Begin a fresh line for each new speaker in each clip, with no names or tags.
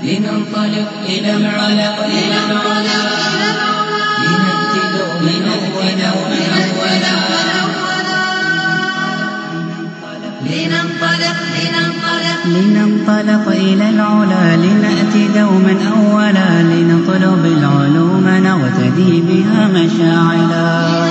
لننطلق إلى العلا لنأتي دوما أولا
لننطلق إلى العلا لنأتي دوما أولا لنطلب العلوم نغتدي بها مشاعلا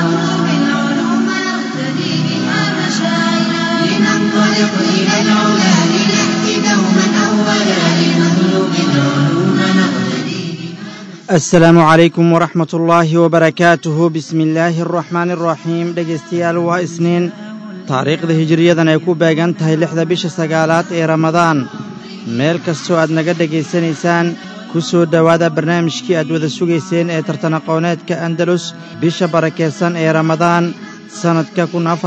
لننطلق إلى العلا لنأتي دوما أولا لنطلب العلوم نغتدي بها.
السلام عليكم ورحمة الله وبركاته. بسم الله الرحمن الرحيم. dhegeystayaal waa isniin taariikhda hijriyadan ay ku beegan tahay 6da bisha 9aad ee Ramadaan. meel kastoo aad naga dhegaysanaysaan ku soo dhowaada barnaamijkii aad wada sugayseen ee tartan aqooneedka Andalus bisha barakeysan ee Ramadaan sanadka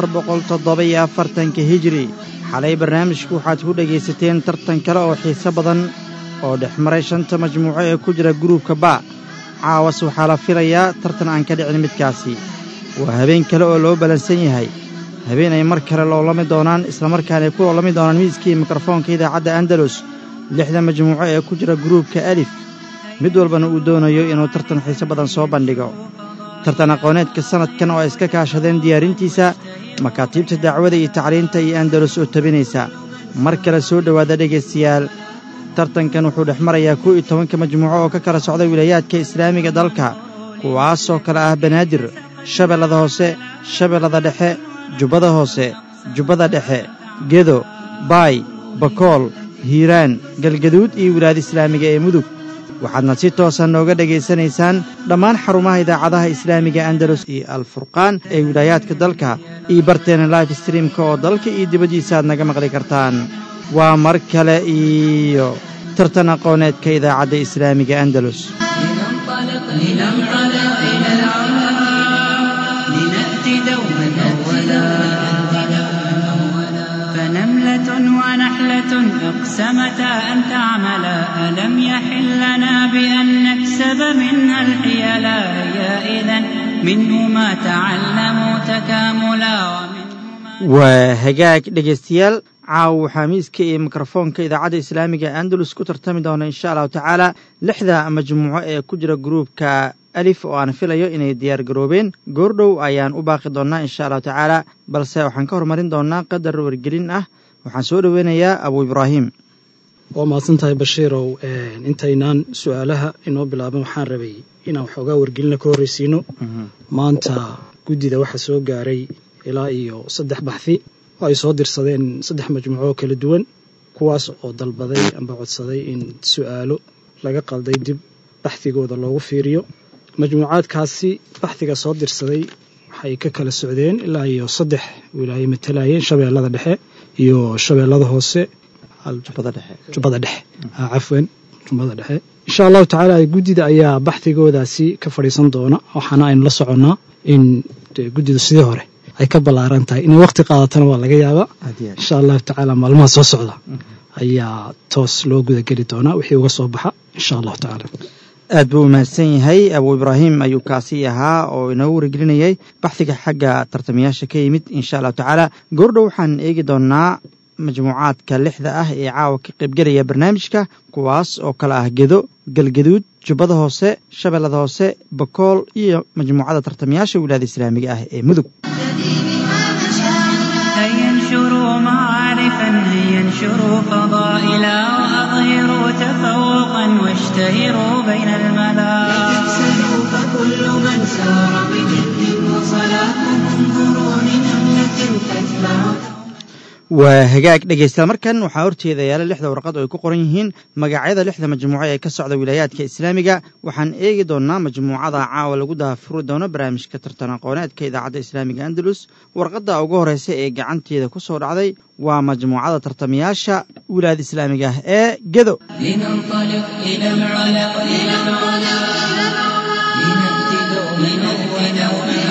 1447 hijri. xalay barnaamijku waxaad ku dhegaysateen tartan kale oo xiiso badan oo dhexmaray 5 majmuuco ee ku jira gruubka ba. caawas waxaa la filayaa tartan aan ka dhicin midkaasi. waa habeen kale oo loo balansan yahay, habeen ay mar kale loolami doonaan isla markaana ay ku loolami doonaan miiskii mikrofoonka idaacadda Andalus 6 majmuuco ee ku jira gruubka alif, mid walbana uu doonayo inuu tartan xiiso badan soo bandhigo. tartan aqooneedka sanadkan oo ay iska kaashadeen diyaarintiisa makaatiibta dacwada iyo tacliinta iyo Andalus oo tabinaysa. mar kale soo dhowaada dhegaystayaal. tartankan wuxuu dhexmarayaa 11 majmuuco oo ka kala socda wilayaadka islaamiga dalka, kuwaasoo kale ah Banaadir, Shabeellada Hoose, Shabeellada Dhexe, Jubbada Hoose, Jubbada Dhexe, Gedo, Baay, Bakool, Hiiraan, Galgaduud iyo wilaayada islaamiga ee Mudug. waxaadna si toosan nooga dhegaysanaysaan dhammaan xarumaha idaacadaha islaamiga Andalus iyo Al-Furqaan ee wilaayaadka dalka iyo barteena live streamka oo dalka iyo dibaddiisa aad naga maqli kartaan. waa mar kale iyo tartan aqooneedka idaacadda islaamiga Andalus.
لننطلق إلى العلا لنأتي دوما أولا
فنملة ونحلة اقسمتا أن تعملا ألم يحل لنا بأن نكسب منها الحيلا هي إذن منهما تعلموا تكاملا
waa hagaag dhegaystayaal. caawa waxaa miiska iyo mikrofoonka idaacadda islaamiga Andalus ku tartami doona insha Allah tacaala 6 majmuuco ee ku jira gruubka alif oo aan filayo inay diyaar garoobeen. goordhow ayaan u baaqi doonaa insha Allah tacaala, balse waxaan ka hormarin doonaa qadar wargelin ah. waxaan soo dhaweynayaa Abu Ibrahim.
waa mahadsantahay Bashiirow. intaynaan su'aalaha inoo bilaaban waxaan rabay inaan waxoogaa wargelina ka horreysiino. maanta guddida waxaa soo gaaray ilaa iyo 3 baxthi oo ay soo dirsadeen 3 majmuuco kala duwan, kuwaas oo dalbaday amba codsaday in su'aalo laga qalday dib baxthigooda loogu fiiriyo. majmuucaadkaasi baxthiga soo dirsaday waxay ka kala socdeen ilaa iyo 3 wilaayo matalayeen: Shabeellada Dhexe iyo Shabeellada Hoose, Jubbada Dhexe. Jubbada Dhexe. insha Allah tacaala guddida ayaa baxthigoodaasi ka fadhiisan doona. waxaana aynu la soconnaa in guddida sidii hore ay ka ballaaran tahay inay waqti qaadatana waa laga yaabaa. insha Allah tacaala maalmaha soo socda ayaa toos loo gudageli doonaa wixii uga soo baxa insha Allah tacaala.
aad buu mahadsan yahay Abu Ibrahim ayuu kaasi ahaa oo inoo wargelinayay baxthiga xagga tartamayaasha ka yimid insha Allah tacaala. goordhow waxaan eegi doonaa majmuucaadka 6 ah ee caawa ka qaybgelaya barnaamijka, kuwaas oo kala ah Gedo, Galgaduud, Jubbada Hoose, Shabeellada Hoose, Bakool iyo majmuucada tartamayaasha wilaayada islaamiga ah ee Mudug.
هينشروا معارفا هينشروا فضائلا وأظهروا تفوقا واشتهروا بين الملا
تكسلوا فكل من سار بجد وصلاة انظروا لنملة تتبع.
waa hagaag dhegaystayaal. markan waxaa horteeda yaala 6 warqad oo ay ku qoran yihiin magacyada 6 majmuuco ee ka socda wilayaadka islaamiga. waxaan eegi doonaa majmuucada caawa lagu daafuri doono barnaamijka tartan aqooneedka idaacadda islaamiga Andalus. warqadda ugu horeysa ee gacanteeda ku soo dhacday waa majmuucada tartamayaasha wilaayada islaamiga ee Gedo.
لننطلق إلى العلا لنأتي دوما أولا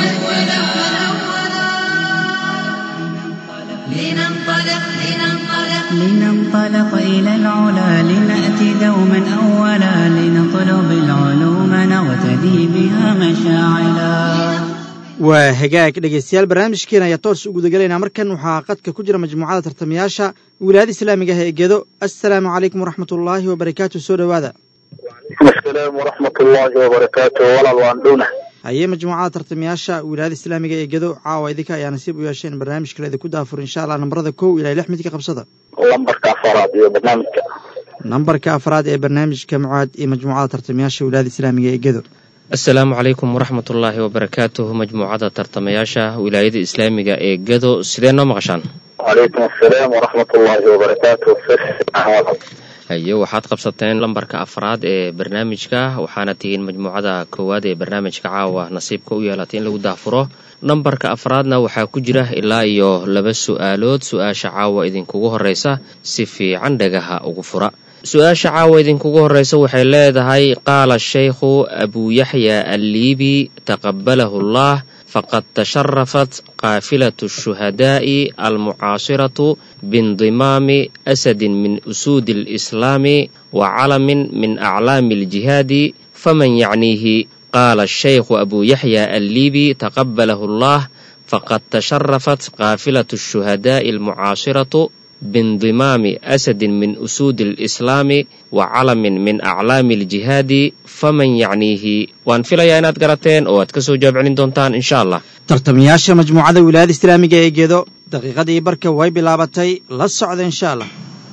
لننطلق إلى العلا لنأتي دوما أولا لنطلب العلوم نغتدي بها مشاعلا.
waa hagaag dhegeystayaal barnaamijkeena ayaa toos u gudagalaynaa markan waxaa qadka ku jira majmuucada tartamayaasha wilaayada islaamiga ah ee gedo. assalaamu calaykum waraxmatullaahi wabarakaatu. soo dhowaada.
asalaam waraxmatullaahi wabarakaatu. walaal waan dhowna.
haye majmuucada tartamayaasha wilaayada islaamiga ee gedo caawa idinka ayaa nasiib u yeesheen barnaamij kale idinku daafur insha allah. nambarada 1 ilaa 6 midka qabsada.
lambarka afaraad iyo barnaamijka.
nambarka afraad ee barnaamijka mucaad iyo majmuucada tartamayaasha wilaayada islaamiga ee gedo.
assalaamu calaykum waraxmatullaahi wabarakaatuh. majmuucada tartamayaasha wilaayada islaamiga ee gedo sidee noo maqashaan?
wacalaykum assalaam waraxmatullaahi wabarakaatu.
haye waxaad qabsateen lambarka afraad ee barnaamijka waxaana tihiin majmuucada koowaad ee barnaamijka caawa nasiibka u yeelatay in lagu daafuro. nambarka afraadna waxaa ku jira ilaa iyo 2 su'aalood. su-aasha caawa idinkugu horeysa si fiican dhagaha ugu fura. su-aasha caawa idinkugu horeysa waxay leedahay qaala shaykhu abuu yaxya alliibi taqabbalahu allah faqad tasharafat qaafilatu shuhadaa'i almucaasiratu biindimaami asadin min usuudi alislaami wa calamin min aclaami aljihaadi faman yacniihi. qaala shaykhu abuu yaxya alliibi taqabbalahu allah faqad tasharafat qaafilatu shuhadaa'i almucaasiratu biindimaami asadin min usuudi alislaami wa calamin min aclaami aljihaadi faman yacniihi. waan filayaa inaad garateen oo aad ka soo jawaab celin doontaan insha allah.
tartamayaasha majmuucada wilaayada islaamiga ee gedo daqiiqadii barka way bilaabatay. la socda insha allah.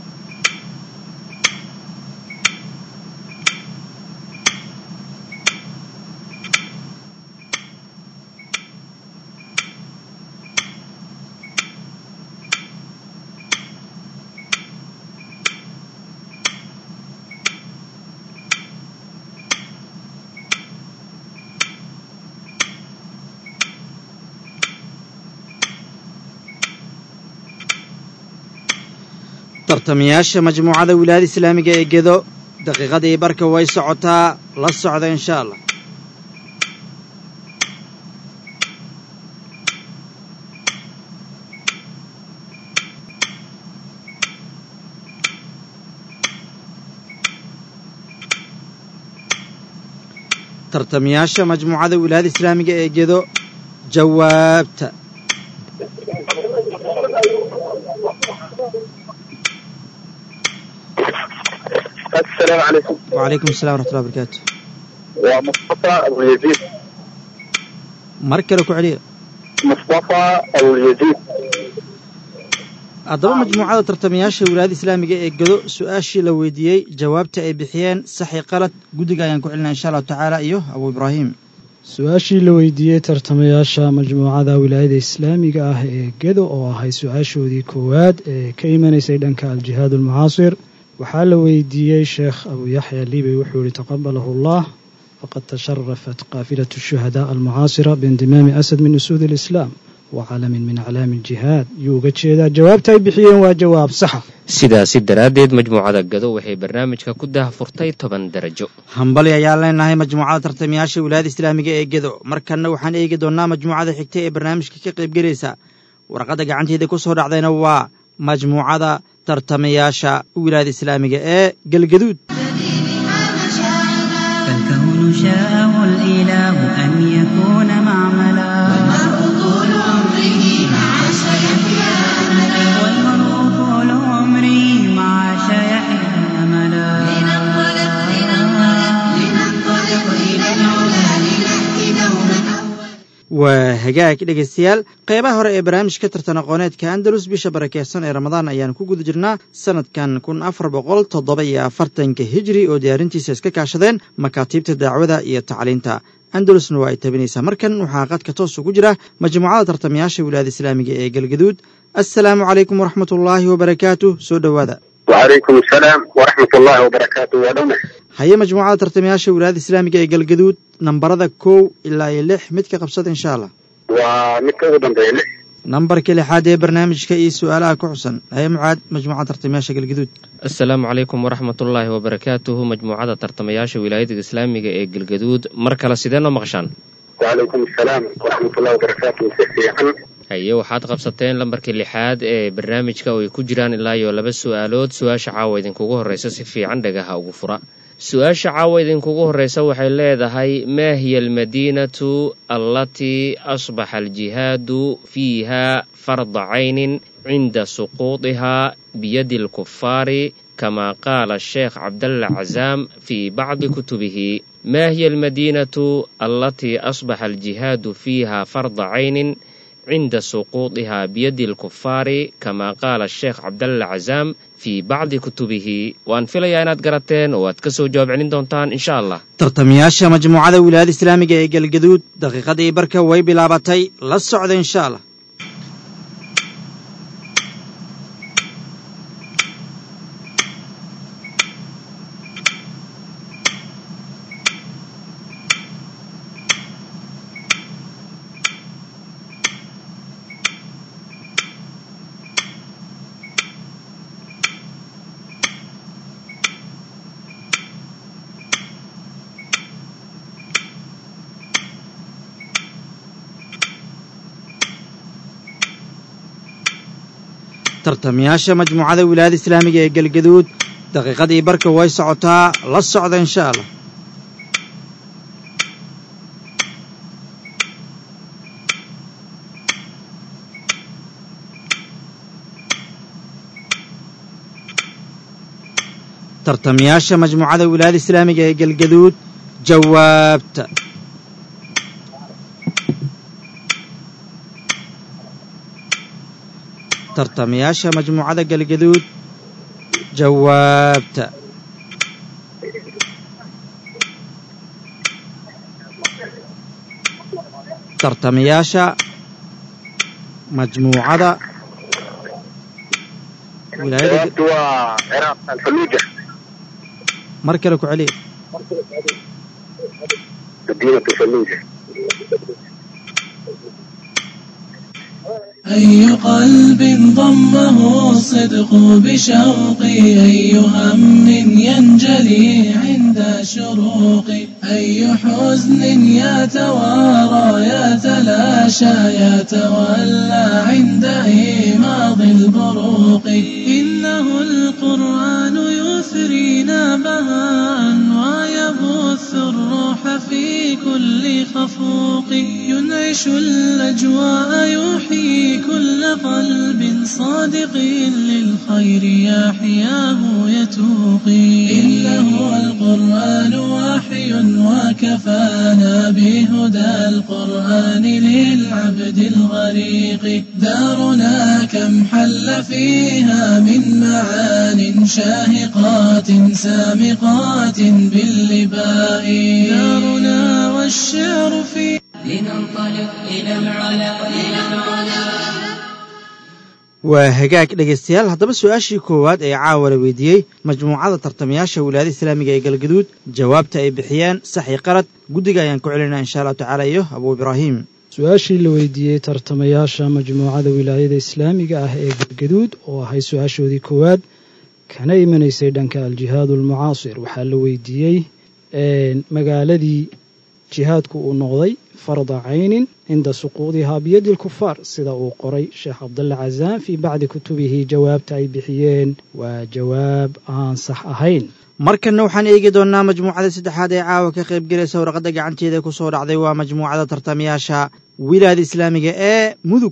tartamayaasha majmuucada wilaayada islaamiga ee gedo daqiiqadii barka way socotaa. la socda insha allah. tartamayaasha majmuucada wilaayada islaamiga ee gedo jawaabta.
السلام عليكم.
وعليكم السلام ورحمة الله وبركاته.
ومصطفى أبو يزيد.
مركلة كعليا.
مصطفى أبو يزيد.
haddaba majmuucada tartamayaasha wilaayada islaamiga ee gedo su-aashii la weydiiyey jawaabta ay bixiyeen saxi qalad guddiga ayaan ku celinaa insha allahu tacaala iyo abuu ibraahim.
su-aashii la weydiiyey tartamayaasha majmuucada wilaayada islaamiga ah ee gedo oo ahay su-aashoodii koowaad ee ka imanaysay dhanka aljihaad almucaasir waxaa la weydiiyey sheekh abuu yaxya liibey wuxuu yihi taqabalahu allah faqad tasharafat qaafilatu shuhadaa almucaasira biindimaami asad min usuudi alislaam wa calamin min aclaami aljihaad yuu uga jeedaa jawaabta ay bixiyeen waa jawaab saxa.
sidaasi daraaddeed majmuucada gado waxay barnaamijka ku daahfurtay 10 darajo.
hambali ayaan leenahay majmuucada tartamayaasha wilaayada islaamiga ee gedo. markanna waxaan eegi doonnaa majmuucada xigta ee barnaamijka ka qaybgelaysa. warqadda gacanteeda ku soo dhacdayna waa majmuucada tartamayaasha wilaayada islaamiga ee galgaduud.
فالكون شاءه الإله أن يكون معملا والمرء طول عمره مع سيحيا أملا لننطلق إلى العلا لنأتي دوما.
waa hagaag dhegaystayaal qeybaha hore ee barnaamijka tartan aqooneedka andalus bisha barakeysan ee ramadaan ayaan ku guda jirnaa sanadkan 1447 hijri oo diyaarintiisa iska kaashadeen makaatiibta dacwada iyo tacliinta andalusna waa ay tabinaysaa. markan waxaa qadka toos ugu jira majmuucada tartamayaasha wilaayada islaamiga ee galgaduud. assalaamu calaykum waraxmatullaahi wabarakaatu. soo dhowaada.
وعليكم السلام ورحمة الله وبركاته. ودونا
haye majmuucada tartamayaasha wilaayada islaamiga ee galgaduud nambarada 1 ilaa 6 midka qabsada insha allah.
ومتى ودن
nambarka 6 ee barnaamijka iyo su'aalaha ku xusan. haye mucaad majmuucada tartamayaasha galgaduud.
assalaamu calaykum waraxmatullaahi wabarakaatuhu majmuucada tartamayaasha wilaayada islaamiga ee galgaduud mar kale sidee noo maqashaan?
وعليكم السلام ورحمة الله وبركاته.
haye waxaad qabsateen lambarkii 6 ee barnaamijka oo ay ku jiraan ilaa iyo 2 su'aalood. su-aasha caawa idinkugu horeysa si fiican dhagaha ugu fura. su-aasha caawa idinkugu horreysa waxay leedahay maa hiya almadiinatu allatii asbaxa aljihaadu fiiha farda caynin cinda suquudihaa biyadi alkufaari kama qaala sheekh cabdalla cazaam fii bacdi kutubihi maa hiya almadiinatu allatii asbaxa aljihaadu fiiha farda caynin cinda suquudihaa biyadi alkufaari kama qaala sheekh cabdalla cazaam fii bacdi kutubihi. waan filayaa inaad garateen oo aad ka soo jawaab celin doontaan insha allah.
tartamayaasha majmuucada wilaayada islaamiga ee galgaduud daqiiqadii barka way bilaabatay. la socda insha allah. tartamayaasha majmuucada wilaayada islaamiga ee galgaduud daqiiqadii barka way socotaa. la socda insha allah. tartamayaasha majmuucada wilaayada islaamiga ee galgaduud jawaabta. tartamayaasha majmuucada galgaduud jawaabta. tartamayaasha majmuucada wilaayada
waa ciraaq alfaluuja.
mar kale ku celiya.
madiinatu faluuja.
أي قلب ضمه الصدق بشوقي أي هم ينجلي عند شروقي أي حزن يتوارى يتلاشى يتولى عند إيماض البروق إنه القرآن يثرينا بهاء ويبث الروح في كل خفوق ينعش الأجواء يحيي كل قلب صادق للخير يحياه يتوقي إنه القرآن وحي وكفانا بهدى القرآن للعبد الغريق دارنا كم حل فيها من معان شاهقات سامقات باللباء دارنا والشعر فيه لننطلق إلى العلا
waa hagaag dhegaystayaal. haddaba su-aashii koowaad ee caawa la weydiiyey majmuucada tartamayaasha wilaayada islaamiga ee galgaduud jawaabta ay bixiyeen sax iyo qalad guddiga ayaan ku celinaa insha allahu tacaala iyo abuu ibraahim.
su-aashii la weydiiyey tartamayaasha majmuucada wilaayada islaamiga ah ee galgaduud oo ahay su-aashoodii koowaad kana imanaysay dhanka aljihaad almucaasir waxaa la weydiiyey magaaladii jihaadku uu noqday farda caynin cinda suquudihaa biyadi alkufaar sida uu qoray sheekh cabdalla cazaam fii bacdi kutubihi. jawaabta ay bixiyeen waa jawaab aan sax ahayn.
markanna waxaan eegi doonnaa majmuucada saddexaad ee caawa ka qaybgelaysa warqadda gacanteeda ku soo dhacday waa majmuucada tartamayaasha wilaayada islaamiga ee mudug.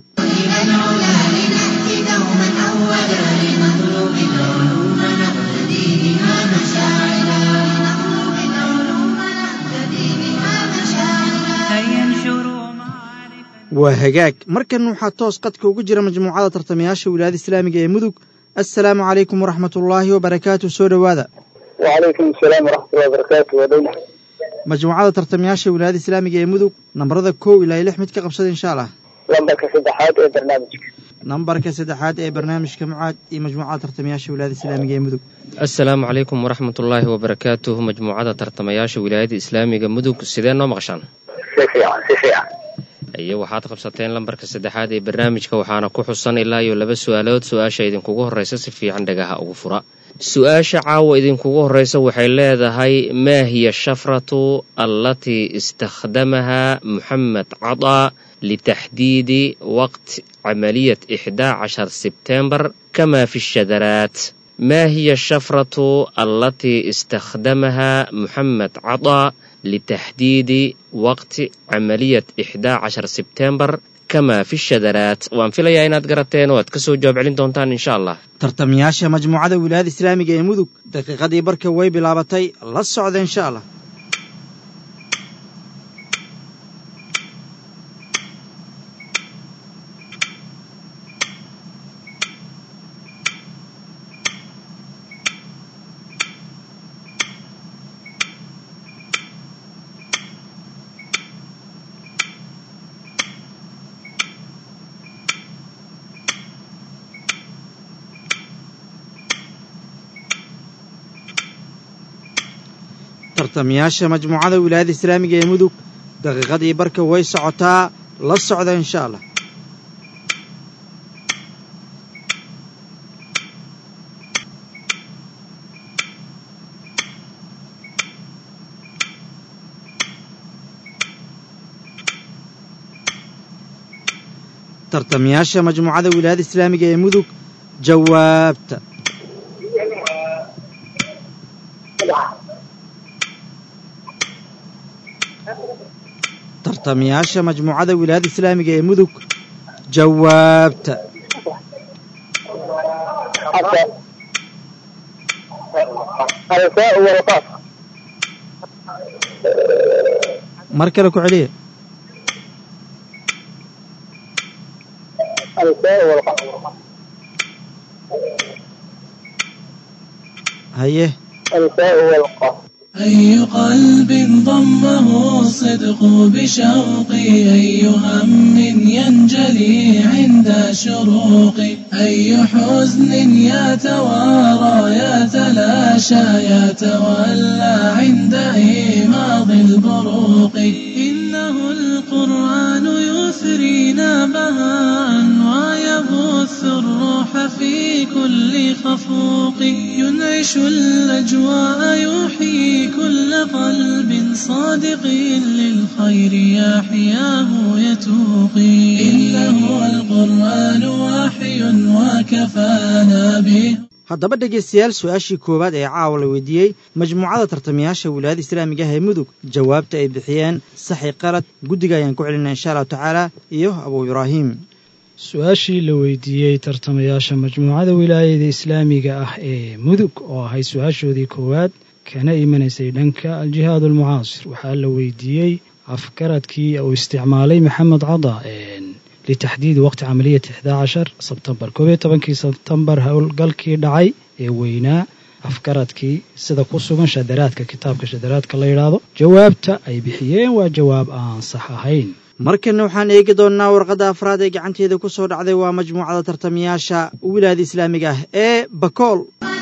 waa hagaag. markan waxaa toos qadka ugu jira majmuucada tartamayaasha wilaayada islaamiga ee mudug. assalaamu calaykum waraxmatullaahi wabarakaatu. soo dhowaada.
wacalaykum asalaam waraxmatullahi wabarakaatu. wadowna
majmuucada tartamayaasha wilaayada islaamiga ee mudug nambarada 1 ilaa 6 mid ka qabsada insha allah.
lambarka saddexaad ee barnaamijka.
nambarka saddexaad ee barnaamijka mucaad iyo majmuucada tartamayaasha wilaayada islaamiga ee mudug.
assalaamu calaykum waraxmatullaahi wabarakaatuh. majmuucada tartamayaasha wilaayada islaamiga mudug sidee noo maqashaan?
si fiican.
iyo waxaad qabsateen lambarka saddexaad ee barnaamijka waxaana ku xusan ilaa iyo 2 su-aalood. su-aasha idinkugu horreysa si fiican dhagaha ugu fura. su-aasha caawa idinkugu horreysa waxay leedahay maa hiya shafratu allatii istakhdamaha moxamed cadaa litaxdiidi waqt camaliyat 11 sebtembar kama fi shadaraat. ما هي الشفرة التي استخدمها محمد عطا لتحديد وقت عملية 11 سبتمبر كما في الشذرات؟ وأن في ليا إناد قرأتين واتكسو جواب علين دونتان إن شاء الله.
tartamayaasha majmuucada wilaayada islaamiga ee mudug daqiiqadii barka way bilaabatay la socda insha allah. tartamayaasha majmuucada wilaayada islaamiga ee mudug daqiiqadii barka way socotaa la socda insha allah. tartamayaasha majmuucada wilaayada islaamiga ee mudug jawaabta. tartamayaasha majmuucada wilaayada islaamiga ee mudug jawaabta. mar kale ku celiya. haye
أي قلب ضمه الصدق بشوقي أي هم ينجلي عند شروقي أي حزن يتوارى يتلاشى يتولى عند إيماض البروق إنه القرآن يثرينا بهاء ويبث الروح في كل خفوق ينعش الأجواء يحيي كل قلب صادق للخير يحياه يتوقي إنه القرآن وحي وكفانا به.
haddaba dhegaystayaal su-aashii koowaad ee caawa la weydiiyey majmuucada tartamayaasha wilaayada islaamiga ah ee mudug jawaabta ay bixiyeen saxi qalad guddiga ayaan ku celinaa insha allahu tacaala iyo abuu ibraahim.
su-aashii la weydiiyey tartamayaasha majmuucada wilaayada islaamiga ah ee mudug oo ahayd su-aashoodii koowaad kana imanaysay dhanka aljihaad almucaasir waxaa la weydiiyey afgaradkii uu isticmaalay maxamed cada litaxdiidi waqti camaliyati 11 sebtembar 11 sebtembar howlgalkii dhacay ee weynaa afgaradkii sida ku sugan shadaraadka kitaabka shadaraadka la yidhaahdo jawaabta ay bixiyeen waa jawaab aan sax ahayn.
markana waxaan eegi doonnaa warqadda afraad ee gacanteeda ku soo dhacday waa majmuucada tartamayaasha wilaayada islaamiga ah ee bakool.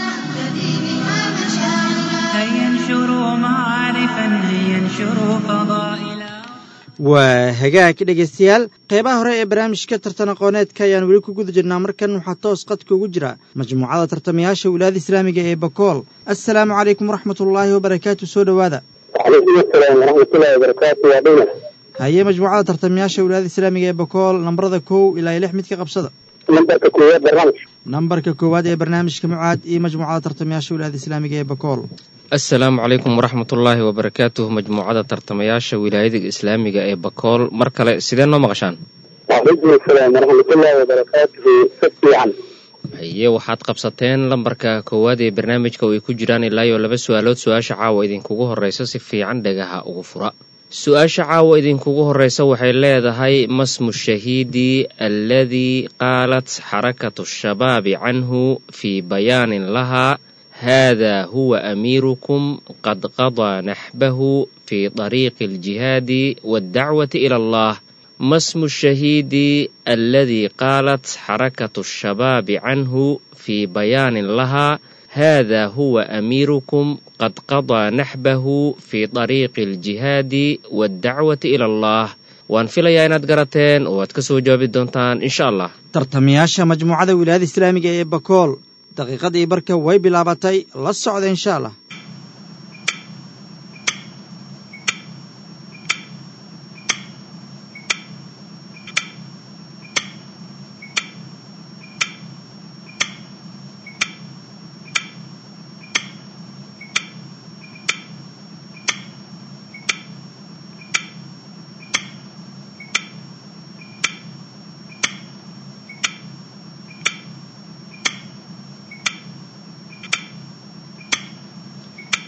waa hagaag dhegaystayaal qeybaha hore ee barnaamijka tartan aqooneedka ayaan weli ku guda jirnaa. markan waxaa toos qadka ugu jira majmuucada tartamayaasha wilaayada islaamiga ee bakool. assalaamu calaykum waraxmatullaahi wabarakaatu. soo dhowaada.
وعليكم السلام ورحمة الله وبركاته يا بينا.
haye majmuucada tartamayaasha wilaayada islaamiga ee bakool nambarada 1 ilaa 6 mid ka qabsada.
نمبرك كويت برنامج.
nambarka koowaad ee barnaamijka mucaad iyo majmuucada tartamayaasha wilaayada islaamiga ee bakool.
asalaamu calaykum waraxmatullaahi wabarakaatuh. majmuucada tartamayaasha wilaayada islaamiga ee bakool mar kale sidee noo maqashaan?
وعليكم السلام ورحمة الله وبركاته. سبتي عن.
haye waxaad qabsateen lambarka koowaad ee barnaamijka oo ay ku jiraan ilaa iyo 2 su-aalood. su-aasha caawa idinkugu horreysa si fiican dhagaha ugu fura. su-aasha caawa idinkugu horreysa waxay leedahay masmu shahiidi alladii qaalat xarakatu shabaabi canhu fii bayaanin lahaa haadaa huwa amiirukum qad qadaa naxbahu fii طariiqi aljihaadi waاddacwati ila allah. masmu shahiidi alladii qaalat xarakatu shabaabi canhu fii bayaanin lahaa haadaa huwa amiirukum qad qadaa naxbahu fii طariiqi aljihaadi waاddacwati ila allah. waan filayaa inaad garateen oo aad ka soo jawaabi doontaan insha allah.
tartamayaasha majmuucada wilaayada islaamiga ee bakool daqiiqadii barka way bilaabatay la socda insha allah.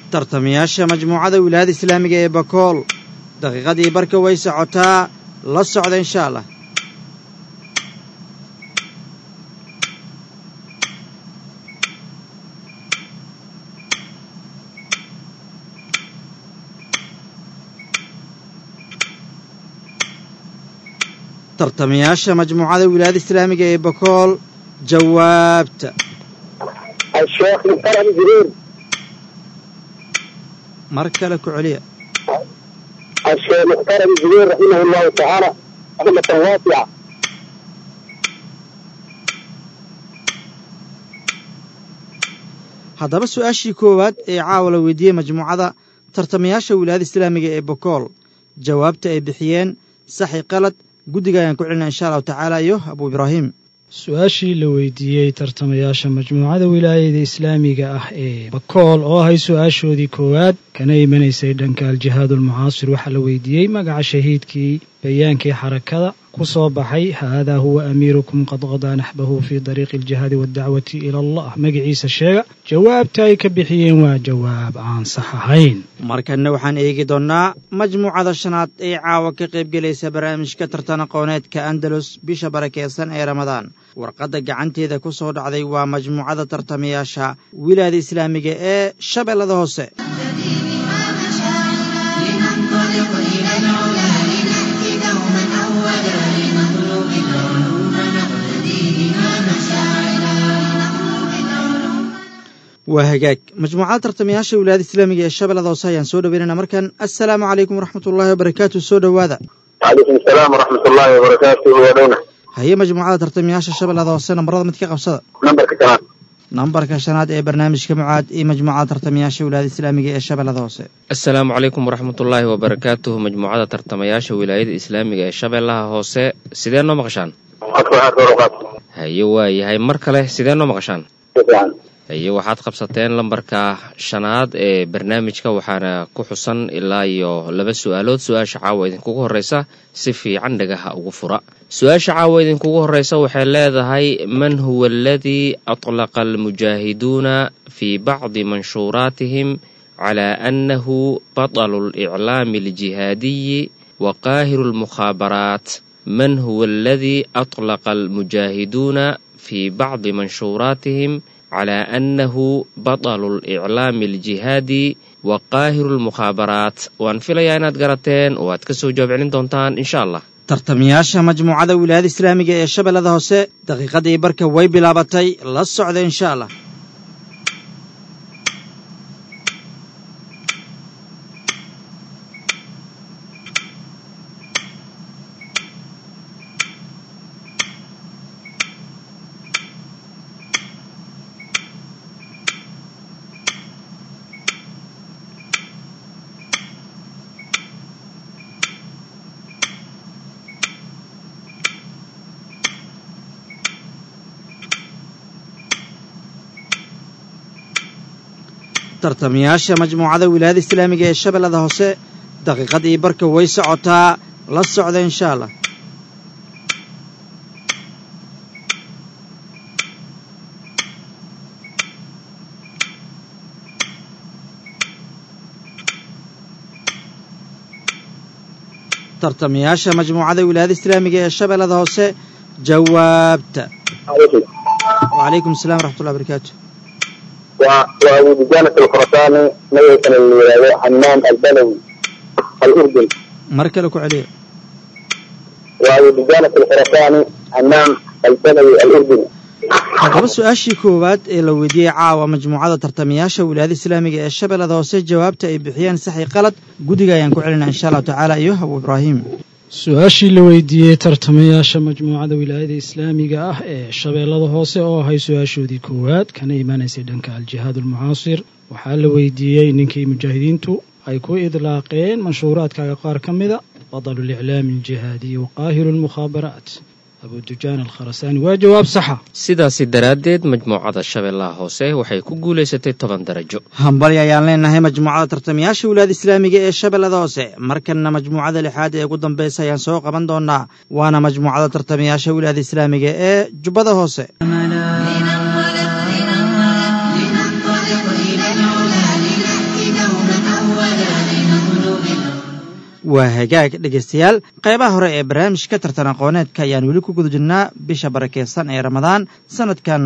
tartamayaasha majmuucada wilaayada islaamiga ee bakool daqiiqadii barka way socotaa la socda insha allah. tartamayaasha majmuucada wilaayada islaamiga ee bakool jawaabta.
الشيخ مختار أبو جرير.
mar kale ku celiya.
الشيخ مختار أبو جرير رحمه الله تعالى رحمة واسعة.
haddaba su-aashii koowaad ee caawa la weydiiyey majmuucada tartamayaasha wilaayada islaamiga ee bakool jawaabta ay bixiyeen saxi qalad guddiga ayaan ku celinaa insha allahu tacaala iyo abuu ibraahim.
su-aashii la weydiiyey tartamayaasha majmuucada wilaayada islaamiga ah ee bakool oo ahay su-aashoodii koowaad kana imanaysay dhanka aljihaadulmucaasir waxaa la weydiiyey magaca shahiidkii bayaankii xarakada ku soo baxay haadaa huwa amiirukum qad qadaa naxbahu fii dariiqi aljihaadi waddacwati ila allah magaciisa sheega. jawaabta ay ka bixiyeen waa jawaab aan sax ahayn.
markanna waxaan eegi doonnaa majmuucada shanaad ee caawa ka qaybgelaysa barnaamijka tartan aqooneedka andalus bisha barakeysan ee ramadaan. warqadda gacanteeda ku soo dhacday waa majmuucada tartamayaasha wilaayada islaamiga ee shabeellada hoose. waa hagaag majmuucada tartamayaasha wilaayada islaamiga ee shabeellada hoose ayaan soo dhaweynayna markan. assalaamu calaykum waraxmatullaahi wabarakaatu. soo dhowaada.
وعليكم السلام ورحمة الله وبركاته. ودونا
haye majmuucada tartamayaasha shabeellada hoose nambarada mid ka qabsada.
نمبر كمان.
nambarka shanaad ee barnaamijka mucaad iyo majmuucada tartamayaasha wilaayada islaamiga ee shabeellada hoose.
assalaamu calaykum waraxmatullaahi wabarakaatuh. majmuucada tartamayaasha wilaayada islaamiga ee shabeellaha hoose sidee noo maqashaan? haye waa yahay mar kale sidee noo maqashaan? haye waxaad qabsateen lambarka shanaad ee barnaamijka waxaana ku xusan ilaa iyo 2 su-aalood. su-aasha caawa idinkugu horreysa si fiican dhagaha ugu fura. su-aasha caawa idinkugu horreysa waxay leedahay man huwa aladii atlaqa almujaahiduuna fii bacdi manshuuraatihim calaa annahu batalu liclaami aljihaadiyi wa qaahiru almukhaabaraat. man huwa aladii atlaqa almujaahiduuna fii bacdi manshuuraatihim calaa annahu batalu liclaami aljihaadi wa qaahiru almukhaabaraat. waan filayaa inaad garateen oo aad ka soo jawaab celin doontaan insha allah.
tartamayaasha majmuucada wilaayada islaamiga ee shabeellada hoose daqiiqadii barka way bilaabatay la socda insha allah. tartamayaasha majmuucada wilaayada islaamiga ee shabeellada hoose daqiiqadii barka way socotaa la socda insha allah. tartamayaasha majmuucada wilaayada islaamiga ee shabeellada hoose jawaabta. wacalaykum assalam waraxmatullahi wabarakaatu.
وأبو دجانة الخرساني ميتا حمام البلوي الأردن.
mar kale ku celiya.
وأبو دجانة الخرساني حمام البلوي الأردن.
haddaba su-aashii koowaad ee la weydiiyey caawa majmuucada tartamayaasha wilaayada islaamiga ee shabeellada hoose jawaabta ay bixiyeen saxi qalad guddiga ayaan ku celinaa insha allahu tacaala iyo abuu ibraahim.
su-aashii la weydiiyey tartamayaasha majmuucada wilaayada islaamiga ah ee shabeellada hoose oo ahay su-aashoodii koowaad kana imaanaysay dhanka aljihaadulmucaasir waxaa la weydiiyey ninkii mujaahidiintu ay ku idlaaqeen manshuuraadkaaga qaar ka mida batalu liclaami aljihaadiyi wa qaahiru almukhaabaraat. abuu dujaan alkharasaani waa jawaab saxa.
sidaasi daraaddeed majmuucada shabeellaha hoose waxay ku guulaysatay 10 darajo.
hambali ayaan leenahay majmuucada tartamayaasha wilaayada islaamiga ee shabeellada hoose. markanna majmuucada lixaad ee ugu dambaysa ayaan soo qaban doonaa waana majmuucada tartamayaasha wilaayada islaamiga ee jubbada hoose.
لننطلق إلى العلا لنهدي
waa hagaag dhegaystayaal qaybaha hore ee barnaamijka tartan aqooneedka ayaan weli ku guda jirnaa bisha barakeysan ee ramadaan sanadkan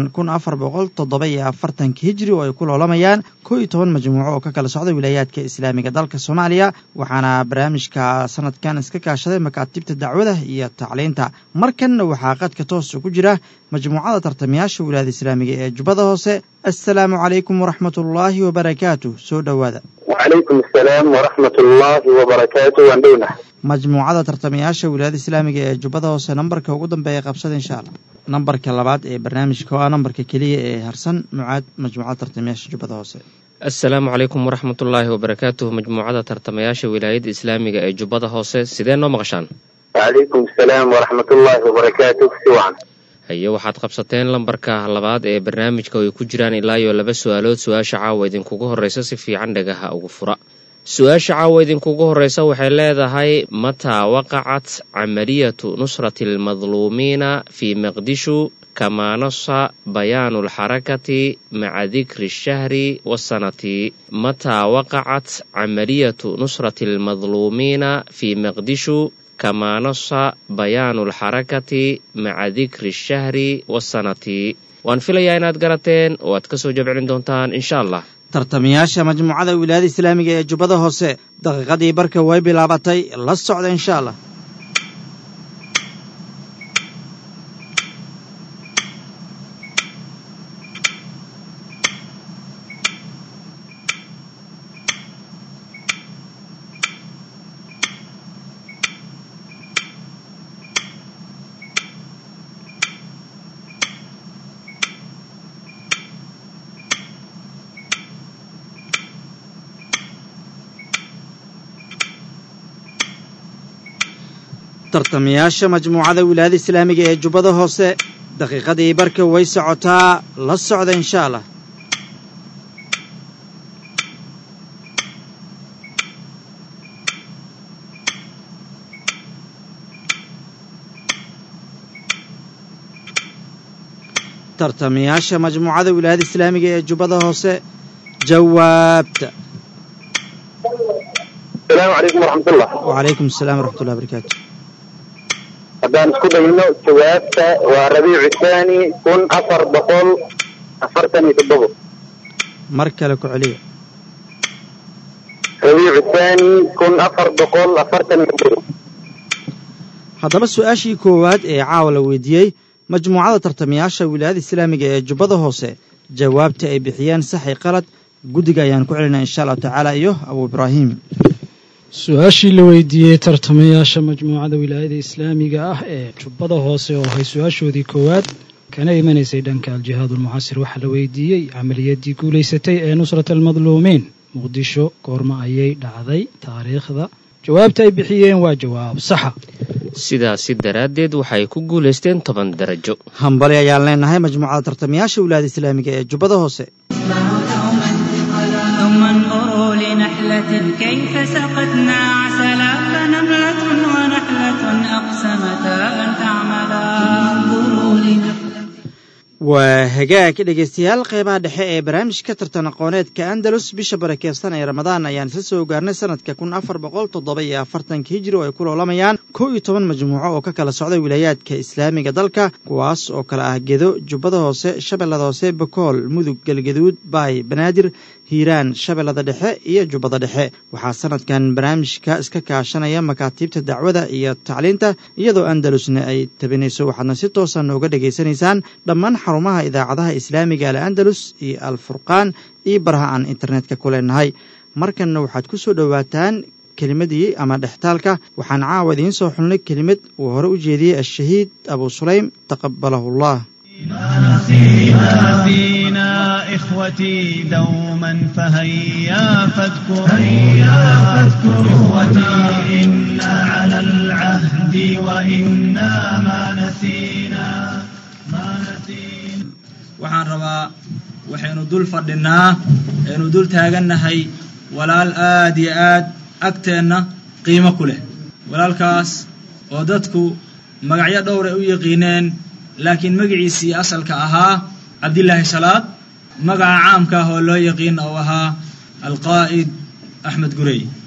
1447 hijri oo ay ku loolamayaan 11 majmuuco oo ka kala socda wilaayaadka islaamiga dalka Soomaaliya waxaana barnaamijka sanadkan iska kaashaday makaatibta dacwada iyo tacliinta markan waxaa qadka toos ku jira majmuucada tartamayaasha wilaayada islaamiga ee Jubbada Hoose assalaamu calaykum waraxmatullaahi wabarakaatuh soo dhawaada
وعليكم السلام ورحمة الله وبركاته وندونا
majmuucada tartamayaasha wilaayada islaamiga ee Jubbada Hoose nambarka ugu dambeeya qabsada insha Allah nambarka labaad ee barnaamijka waa nambarka kaliya ee harsan mucaad majmuucada tartamayaasha Jubbada Hoose
assalaamu calaykum waraxmatullaahi wabarakaatuh majmuucada tartamayaasha wilaayada islaamiga ee Jubbada Hoose sidee noo maqashaan
وعليكم السلام ورحمة الله وبركاته سوعا
haye waxaad qabsateen lambarka labaad ee barnaamijka oo ay ku jiraan ilaa iyo 2 su'aalood su'aasha caawa idinkugu horeysa si fiican dhagaha ugu fura su'aasha caawa idinkugu horeysa waxay leedahay mata waqacat amaliyatu nusrati almadluumiina fi maqdishu kama nassa bayanu alharakati ma'a dhikri ash-shahri was-sanati mata waqacat amaliyatu nusrati almadluumiina fi maqdishu كما نص بيان الحركة مع ذكر الشهر والسنة وان فيليا inaad garateen oo aad ka soo jabcin doontaan insha Allah
tartamayaasha majmuucada wilaayada islaamiga ee Jubbada Hoose daqiiqadii barka way bilaabatay la socda insha Allah tartamayaasha majmuucada wilaayada islaamiga ee Jubbada Hoose daqiiqadii barka way socotaa la socda insha Allah tartamayaasha majmuucada wilaayada islaamiga ee Jubbada Hoose jawaabta
السلام عليكم ورحمة الله
وعليكم السلام ورحمة الله وبركاته
haddaan isku dayno jawaabta waa rabiicu thaani 1447
mar kale ku celiya
rabiicu thaani 1447
haddaba su-aashii koowaad ee caawa la weydiiyey majmuucada tartamayaasha wilaayada islaamiga ee Jubbada Hoose jawaabta ay bixiyeen sax iyo qalad guddiga ayaan ku celinaa insha Allah tacaala iyo Abu Ibrahim
su-aashii la weydiiyey tartamayaasha majmuucada wilaayada islaamiga ah ee Jubbada Hoose oo ahay su-aashoodii koowaad kana imanaysay dhanka al-jihaad al-mucasir waxaa la weydiiyey camaliyadii guulaysatay ee nusrat al-madluumiin muqdisho goorma ayay dhacday taariikhda jawaabta ay bixiyeen waa jawaab saxa
sidaasi daraaddeed waxay ku guulaysteen 10 darajo
hambali ayaan leenahay majmuucada tartamayaasha wilaayada islaamiga ee Jubbada Hoose
ثم انظروا لنحلة كيف سقتنا عسلا فنملة ونحلة أقسمتا أن تعملا
waa hagaag dhegaystayaal qaybaha dhexe ee barnaamijka tartan aqooneedka Andalus bisha barakeysan ee Ramadaan ayaan isla soo gaarnay sanadka 1447 hijri oo ay ku loolamayaan 11 majmuuco oo ka kala socda wilaayaadka islaamiga dalka kuwaas oo kala ah Gedo Jubbada Hoose Shabeellada Hoose Bakool Mudug Galgaduud Baay Banaadir Hiiraan Shabeellada Dhexe iyo Jubbada Dhexe waxaa sanadkan barnaamijka iska kaashanaya makaatibta dacwada iyo tacliinta iyadoo Andalusna ay tabinayso waxaadna si toos ah uga dhageysanaysaan dhammaan xarumaha idaacadaha islaamiga ee Andalus iyo Al-Furqaan iyo baraha aan internetka ku leenahay markanna waxaad ku soo dhawaataan kelimadii ama dhextaalka waxaan caawa idiin soo xulnay kelimad uu hore u jeediyey الشهيد أبو سليم تقبله الله
فينا إخوتي دوما فهيا فاذكروا إخوتي إنا على العهد وإنا ما نسينا
waxaan rabaa waxaynu dul fadhinaa aynu dul taagannahay walaal aad iyo aad agteenna qiimo ku leh walaalkaas oo dadku magacyo dhowr ay u yaqiineen laakiin magaciisii asalka ahaa cabdillaahi salaad magaca caamka ah oo loo yaqiin oo ahaa alqaa'id axmed gurey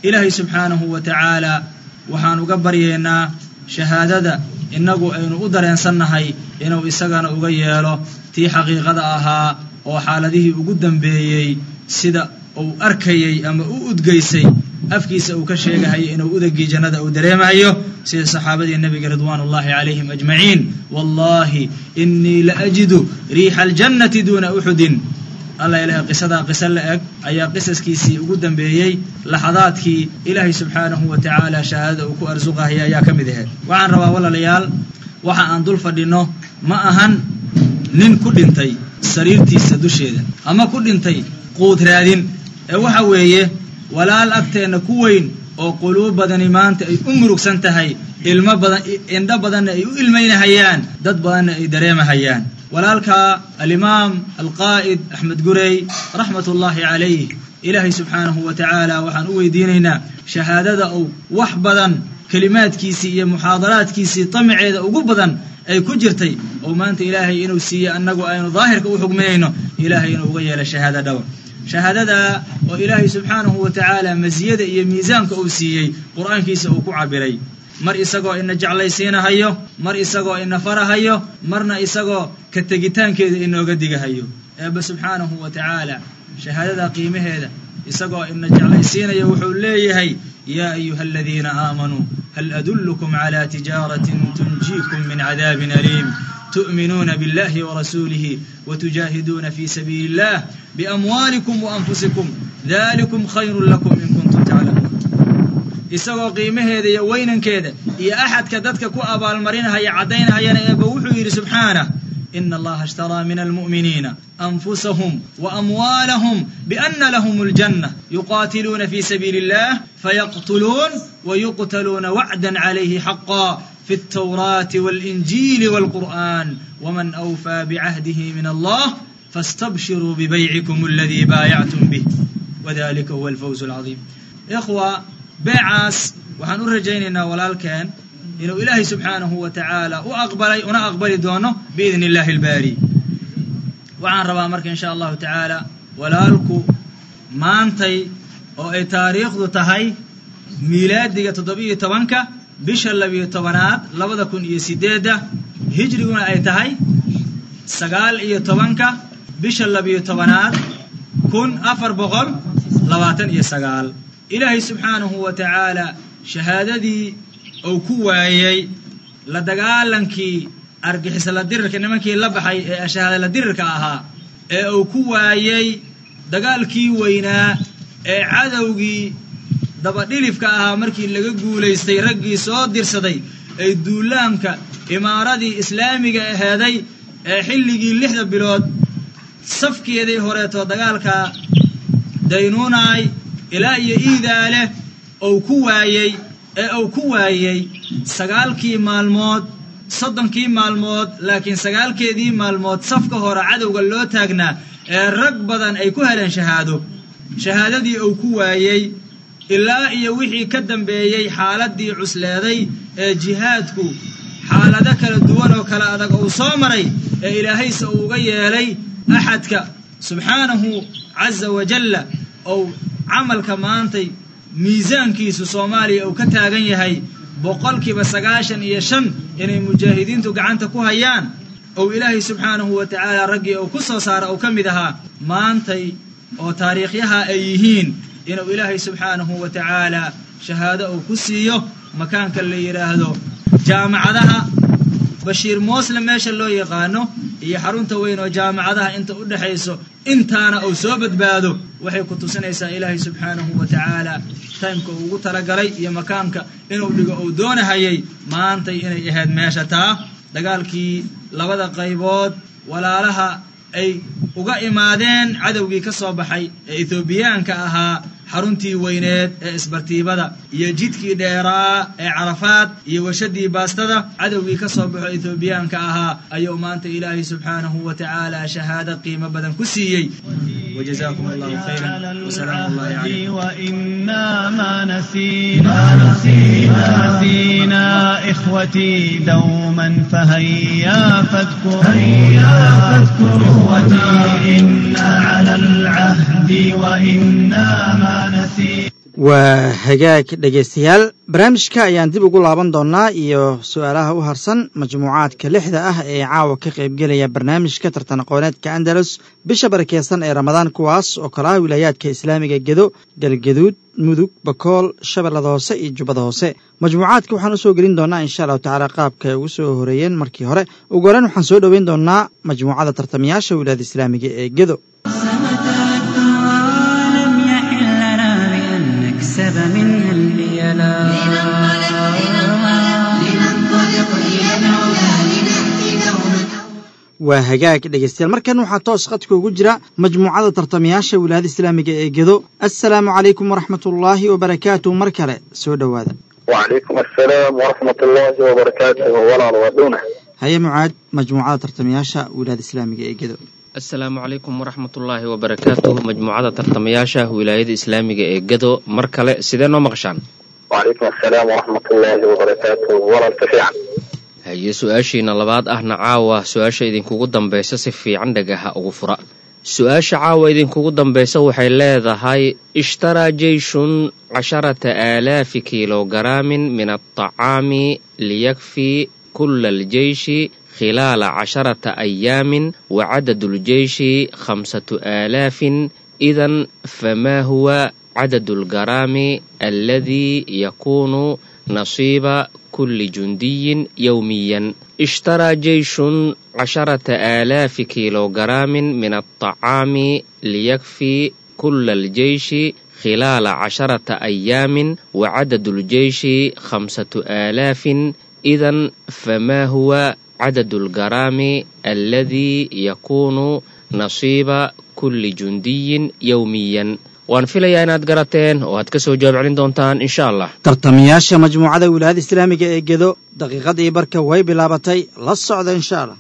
ilaahay subxaanahu wa tacaala waxaan uga baryaynaa shahaadada innagu aynu u dareensannahay inuu isagana uga yeelo tii xaqiiqada ahaa oo xaaladihii ugu dambeeyey sida uu arkayey ama u udgaysay afkiisa uu ka sheegahayay inuu udagii jannada uu dareemayo sida saxaabadii nabiga ridwaanullahi calayhim ajmaciin wallahi innii la ajidu riixa aljannati duuna uxudin alla ilaahay qisadaa qisa la eg ayaa qisaskiisii ugu dambeeyey laxadaadkii ilaahay subxaanahu wa tacaala shahaadada uu ku arsuqahaya ayaa ka mid ahayd waxaan rabaa walaalayaal waxa aan dul fadhinno ma ahan nin ku dhintay sariirtiisa dusheeda ama ku dhintay quud raadin ee waxa weeye walaal agteenna ku weyn oo quluub badani maanta ay u murugsan tahay ilmo badan indho badanna ay u ilmaynahayaan dad badanna ay dareemahayaan walaalka alimaam alqaa'id axmed gurey raxmatullaahi calayh ilaahay subxaanahu wa tacaala waxaan u weydiinaynaa shahaadada uu wax badan kelimaadkiisii iyo muxaadaraadkiisii tamaceeda ugu badan ay ku jirtay oo maanta ilaahay inuu siiye annagu aynu daahirka u xugminayno ilaahay inuu uga yeelo shahaada dhowr shahaadada oo ilaahay subxaanahu wa tacaala masiyada iyo miisaanka uu siiyey qur'aankiisa uu ku cabiray mar isagoo ina jeclaysiinahayo mar isagoo ina farahayo marna isagoo ka tegitaankeeda inooga digahayo eebba subxaanahu wa tacaala shahaadada qiimaheeda isagoo ina jeclaysiinayo wuxuu leeyahay yaa ayuha aladiina aamanuu hal adullukum calaa tijaaratin tunjiikum min cadaabin aliim تؤمنون بالله ورسوله وتجاهدون في سبيل الله بأموالكم وأنفسكم ذلكم خير لكم إن كنتم تعلمون isagoo qiimaheeda iyo weynankeeda iyo axadka dadka ku abaalmarinahaya caddaynahayana eebba wuxuu yidhi subxaanah ina allaha ishtaraa min almu'miniina anfusahum waamwaalahum biana lahum aljanna yuqaatiluuna fi sabiili illah fayaqtuluun wayuqtaluuna wacdan calayhi xaqaa في التوراة والإنجيل والقرآن ومن أوفى بعهده من الله فاستبشروا ببيعكم الذي بايعتم به وذلك هو الفوز العظيم إخوة بيعاس وحن رجينا ولالكان إنه إلهي سبحانه وتعالى وأقبل دونه بإذن الله الباري وعن ربا مرك إن شاء الله تعالى ولالكو مانتي أو أي تاريخ ذو تهي ميلاد دي تضبيه طبنك bisha 12 2008 hijriguna ay tahay 19 bisha 12 1429 ilaahay subxaanahu wa tacaala shahaadadii uu ku waayay la dagaalankii argixis la dirirka nimankii la baxay ee shahaada la dirirka ahaa ee uu ku waayay dagaalkii weynaa ee cadawgii dabadhilifka ahaa markii laga guulaystay raggii soo dirsaday ay duulaanka imaaradii islaamiga aheeday ee xilligii 6 bilood safkeedii horeeto dagaalka daynuunay ilaa iyo iidaale oo ku waayay 9 maalmood 30 maalmood laakiin 9keedii maalmood safka hore cadawga loo taagnaa ee rag badan ay ku heleen shahaadadii oo ku waayay ilaa iyo wixii ka dambeeyay xaaladii cusleeday ee jihaadku xaalado kala duwan oo kala adag oo soo maray ee ilaahay sa uga yeelay axadka subxaanahu caza wajalla oo camalka maantay miisaankiisu Soomaaliya uu ka taagan yahay 95% inay mujaahidiintu gacanta ku hayaan oo ilaahay subxaanahu wa tacaala raggii oo ku soo saara oo kamid ahaa maantay oo taariikhyaha ay yihiin inuu ilaahay subxaanahu wa tacaala shahaado uu ku siiyo makaanka la yiraahdo jaamacadaha bashiir muslim meesha loo yaqaano iyo xarunta weyn oo jaamacadaha inta u dhaxayso intaana uu soo badbaado waxay ku tusinaysaa ilaahay subxaanahu wa tacaala taymka ugu talagalay iyo makaanka inuu dhigo uu doonahayay maanta inay ahayd meesha taa dagaalkii labada qaybood walaalaha ay uga imaadeen cadawgii ka soo baxay ee Ethiopiaanka ahaa xaruntii weyneed ee isbartiibada iyo jidkii dheeraa ee Carafaad iyo washadii baastada cadawgii ka soo baxay Ethiopiaanka ahaa ayuu maanta ilaahay subxaanahu wa tacaala shahaada qiimo badan ku siiyay وجزاكم الله خيرا وسلام الله عليكم
وإنا ما نسينا إخوتي دوما فهيا فاذكروا إخوتي إنا على العهد وإنا ما نسينا
waa hagaag dhegaystayaal barnaamijka ayaan dib ugu laaban doonaa iyo su-aalaha u harsan majmuucaadka 6 ah ee caawa ka qaybgelaya barnaamijka tartan aqooneedka Andalus bisha barakeysan ee Ramadaan, kuwaas oo kala ah wilayaadka islaamiga Gedo, Galgaduud, Mudug, Bakool, Shabeellada Hoose iyo Jubbada Hoose. majmuucaadka waxaan u soo gelin doonaa insha Allah taala qaabka ay ugu soo horeeyeen markii hore. ugu horreyn waxaan soo dhaweyn doonaa majmuucada tartamayaasha wilaayada islaamiga ee Gedo.
نكسب منها البيلا لننطلق إلى العلا لنأتي دوما.
waa hagaag dhegaystayaal markan waxaa toos khadka ugu jira majmuucada tartamayaasha wilaayada islaamiga ee Gedo. assalaamu calaykum waraxmatullaahi wabarakaatuh. mar kale soo dhawaada.
وعليكم السلام ورحمة الله وبركاته. ولا الودونة
haye mucaad majmuucada tartamayaasha wilaayada islaamiga ee Gedo.
asalaamu calaykum waraxmatullaahi wabarakaatuh. majmuucada tartamayaasha wilaayada islaamiga ee Gedo, mar kale sidee noo maqashaan?
وعليكم السلام ورحمة الله وبركاته. ولا التفيعا
haye su-aashiina labaad ahna caawa su-aasha idinkugu dambaysa si fiican dhagaha ugu fura. su-aasha caawa idinkugu dambaysa waxay leedahay ishtaraa jeyshun 10,000 kiilogaramin min alطacaami liyakfi kula aljeyshi خلال 10 أيام وعدد الجيش 5,000. إذن فما هو عدد الجرام الذي يكون نصيب كل جندي يوميا؟ اشترى جيش 10,000 كيلوغرام من الطعام ليكفي كل الجيش خلال 10 أيام وعدد الجيش 5,000. إذن فما هو عدد الجرام الذي يكون نصيب كل جندي يوميا؟ waan filayaa inaad garateen oo aad ka soo jawaab celin doontaan insha Allah.
tartamayaasha majmuucada wilaayada islaamiga ee Gedo, daqiiqadii barka way bilaabatay. la socda insha Allah.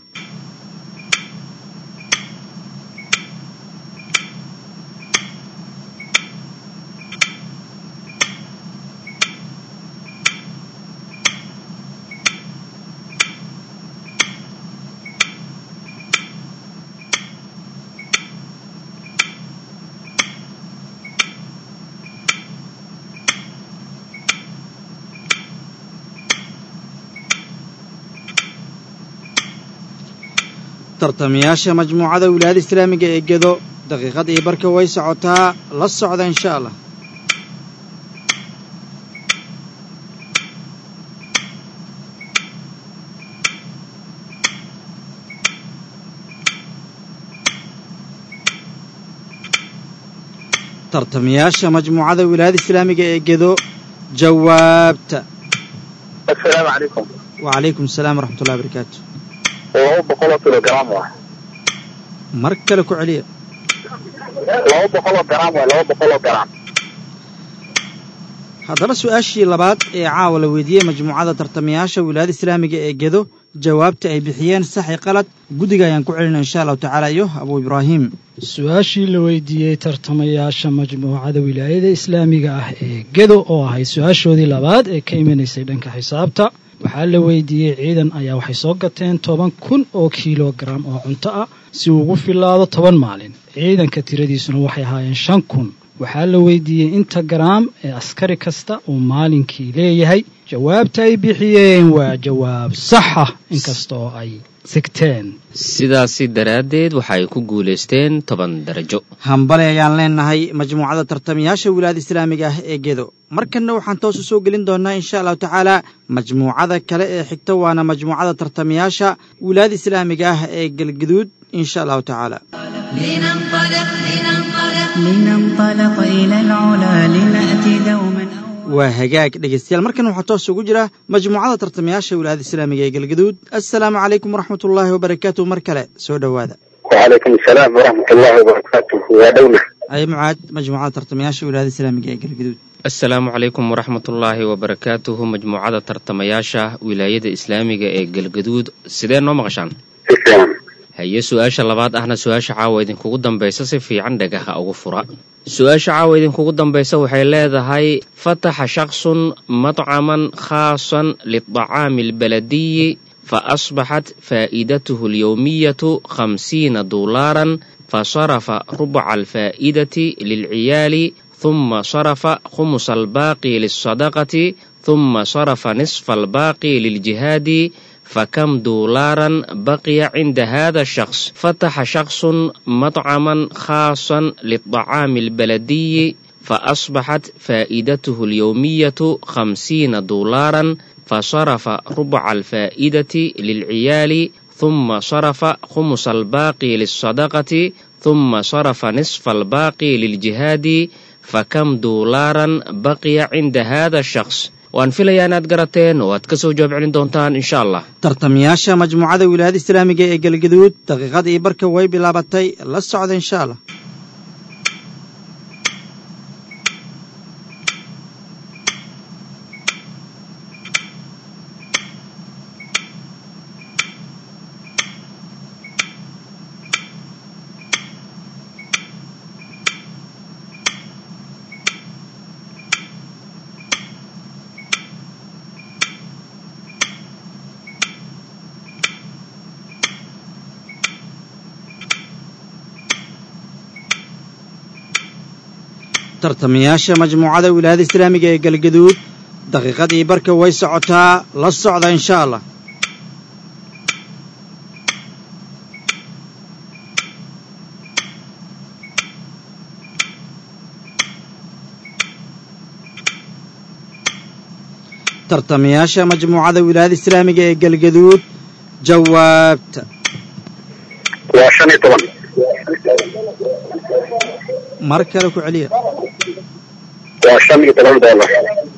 tartamayaasha majmuucada wilaayada islaamiga ee Gedo, daqiiqadii barka way socotaa. la socda insha Allah. tartamayaasha majmuucada wilaayada islaamiga ee Gedo, jawaabta.
السلام عليكم.
وعليكم السلام ورحمة الله وبركاته.
وهو 100 كيلوغرام واحد.
mar kale ku celiya.
200 كيلوغرام ولا 200 كيلوغرام.
haddaba su-aashii labaad ee caawa la weydiiyey majmuucada tartamayaasha wilaayada islaamiga ee Gedo, jawaabta ay bixiyeen sax iyo qalad guddiga ayaan ku celinaa insha Allah tacaala. iyo Abu Ibrahim,
su-aashii la weydiiyey tartamayaasha majmuucada wilaayada islaamiga ah ee Gedo oo ahay su-aashoodii labaad ee ka imanaysay dhanka xisaabta, waxaa la weydiiyey ciidan ayaa waxay soo gateen 10,000 oo kiiloogaram oo cunto ah si uu ugu filaado 10 maalin. ciidanka tiradiisuna waxay ahaayeen 5,000. waxaa la weydiiyey inta garaam ee askari kasta uu maalinkii leeyahay. jawaabta ay bixiyeen waa jawaab sax ah inkastoo ay sigteen.
sidaasi daraaddeed waxay ku guulaysteen 10 darajo.
hambale ayaan leenahay majmuucada tartamayaasha wilaayada islaamiga ah ee Gedo. markanna waxaan toos u soo gelin doonaa insha Allah tacaala majmuucada kale ee xigta, waana majmuucada tartamayaasha wilaayada islaamiga ah ee Galgaduud insha Allah tacaala.
لننطلق إلى العلا لنأتي دوما.
waa hagaag dhegaystayaal markan waxaa toos ugu jira majmuucada tartamayaasha wilaayada islaamiga ee Galgaduud. assalaamu calaykum waraxmatullaahi wabarakaatuh. mar kale soo dhawaada.
وعليكم السلام ورحمة الله وبركاته. يا دولة
ay mucaad majmuucada tartamayaasha wilaayada islaamiga ee Galgaduud.
asalaamu calaykum waraxmatullaahi wabarakaatuhu. majmuucada tartamayaasha wilaayada islaamiga ee Galgaduud, sidee noo maqashaan?
السلام.
haye su-aasha labaad ahna su-aasha caawa idinkugu dambaysa si fiican dhagaha ugu fura. su-aasha caawa idinkugu dambaysa waxay leedahay fataxa shakhsun matcaman khaasan liلطacaami albaladiyi faasbaxat faa'idatuhu alyawmiyatu 50 dolaaran fasarafa rubca alfaa'idati lilciyaali ثم صرف خمس الباقي للصدقة ثم صرف نصف الباقي للجهاد فكم دولارا بقي عند هذا الشخص؟ فتح شخص مطعما خاصا للطعام البلدي فأصبحت فائدته اليومية 50 دولارا فصرف ربع الفائدة للعيال ثم صرف خمس الباقي للصدقة ثم صرف نصف الباقي للجهاد فكم دولارا بقي عند هذا الشخص؟ waan filayaa inaad garateen oo aad ka soo jawaab celin doontaan insha allah.
tartamayaasha majmuucada wilaayada islaamiga ee galgaduud daqiiqadii barka way bilaabatay la socda insha allah. tartamayaasha majmuucada wilaayada islaamiga ee galgaduud daqiiqadii barka way socotaa la socda insha allah. tartamayaasha majmuucada wilaayada islaamiga ee galgaduud jawaabta
waa 15
mar kale ku celiya
waa 15 doolar.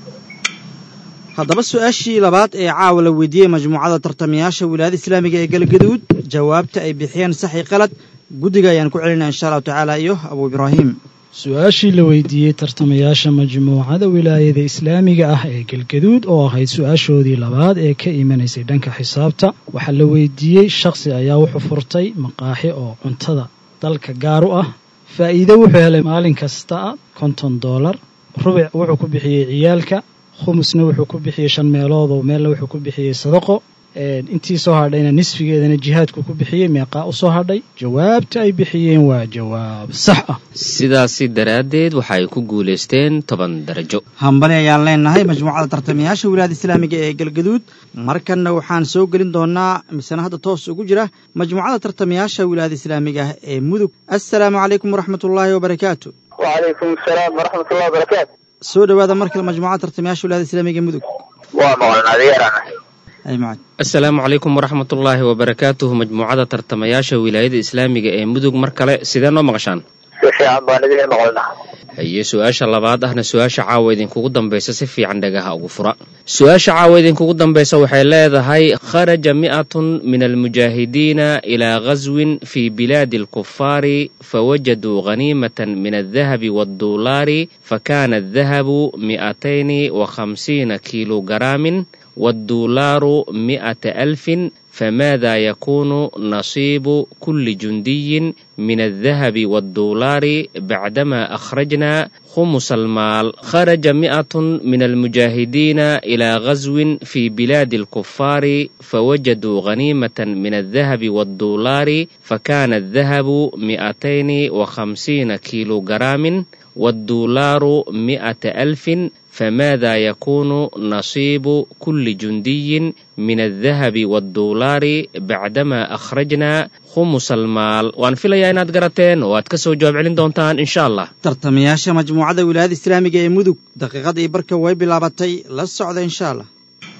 haddaba su-aashii labaad ee caawa la weydiiyey majmuucada tartamayaasha wilaayada islaamiga ee galgaduud jawaabta ay bixiyeen sax iyo qalad guddiga ayaan ku celinaa insha allahu tacaala iyo abuu ibraahim.
su-aashii la weydiiyey tartamayaasha majmuucada wilaayada islaamiga ah ee galgaduud oo ahayd su-aashoodii labaad ee ka imanaysay dhanka xisaabta waxaa la weydiiyey shakhsi ayaa wuxuu furtay maqaaxi oo cuntada dalka gaar u ah faa'iido wuxuu helay maalin kasta $50 rubic wuxuu ku bixiyey ciyaalka khumusna wuxuu ku bixiyey 5 meelood oo meelna wuxuu ku bixiyey sadaqo intii soo hadhayna nisfigeedana jihaadku ku bixiyey meeqa u soo hadhay jawaabta ay bixiyeen waa jawaab sax ah
sidaasi daraaddeed waxay ku guuleysteen 10 darajo.
hambali ayaan leenahay majmuucada tartamayaasha wilaayada islaamiga ee galgaduud markanna waxaan soo gelin doonaa misana hadda toos ugu jira majmuucada tartamayaasha wilaayada islaamiga ee mudug. assalaamu calaykum waraxmatullaahi wabarakaatu.
وعليكم السلام ورحمة الله وبركاته.
soo dhawaada markale majmuucada tartamayaasha wilaayada islaamiga ee mudug.
ومعلن عذيرنا
ay macad
assalaamu calaykum waraxmatullaahi wabarakaatuhu majmuucada tartamayaasha wilaayada islaamiga ee mudug mar kale sidee noo maqashaan?
si fiican baan idin maqalnaa.
haye su-aasha labaad ahna su-aasha caawa idinkugu dambaysa si fiican dhagaha ugu fura. su-aasha caawa idinkugu dambaysa waxay leedahay kharaja 100 min almujaahidiina ilaa ghaswin fii bilaadi alkufaari fawajaduu ghaniimatan min aldahabi waadduulaari fakana aldahabu 250 kiilogaramin والدولار 100,000 فماذا يكون نصيب كل جندي من الذهب والدولار بعدما أخرجنا خمس المال؟ خرج 100 من المجاهدين إلى غزو في بلاد الكفار فوجدوا غنيمة من الذهب والدولار فكان الذهب 250 كيلوغرام والدولار 100,000 فماذا يكون نصيب كل جندي من الذهب والدولار بعدما أخرجنا خمس المال؟ وأن في ليانات قراتين واتكسو جواب علين دونتان إن شاء الله.
tartamayaasha majmuucada wilaayada islaamiga ee mudug daqiiqadii barka way bilaabatay la socda insha allah.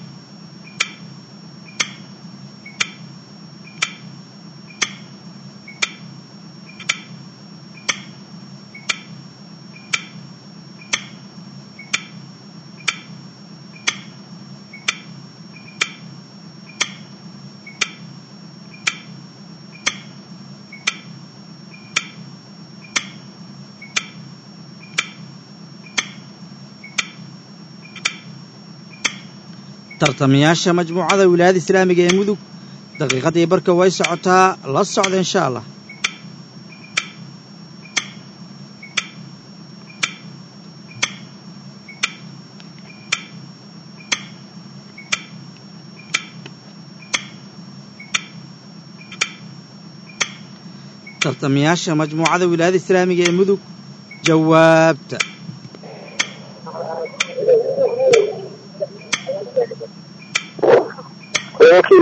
tartamayaasha majmuucada wilaayada islaamiga ee mudug daqiiqadii barka way socotaa la socda insha allah. tartamayaasha majmuucada wilaayada islaamiga ee mudug jawaabta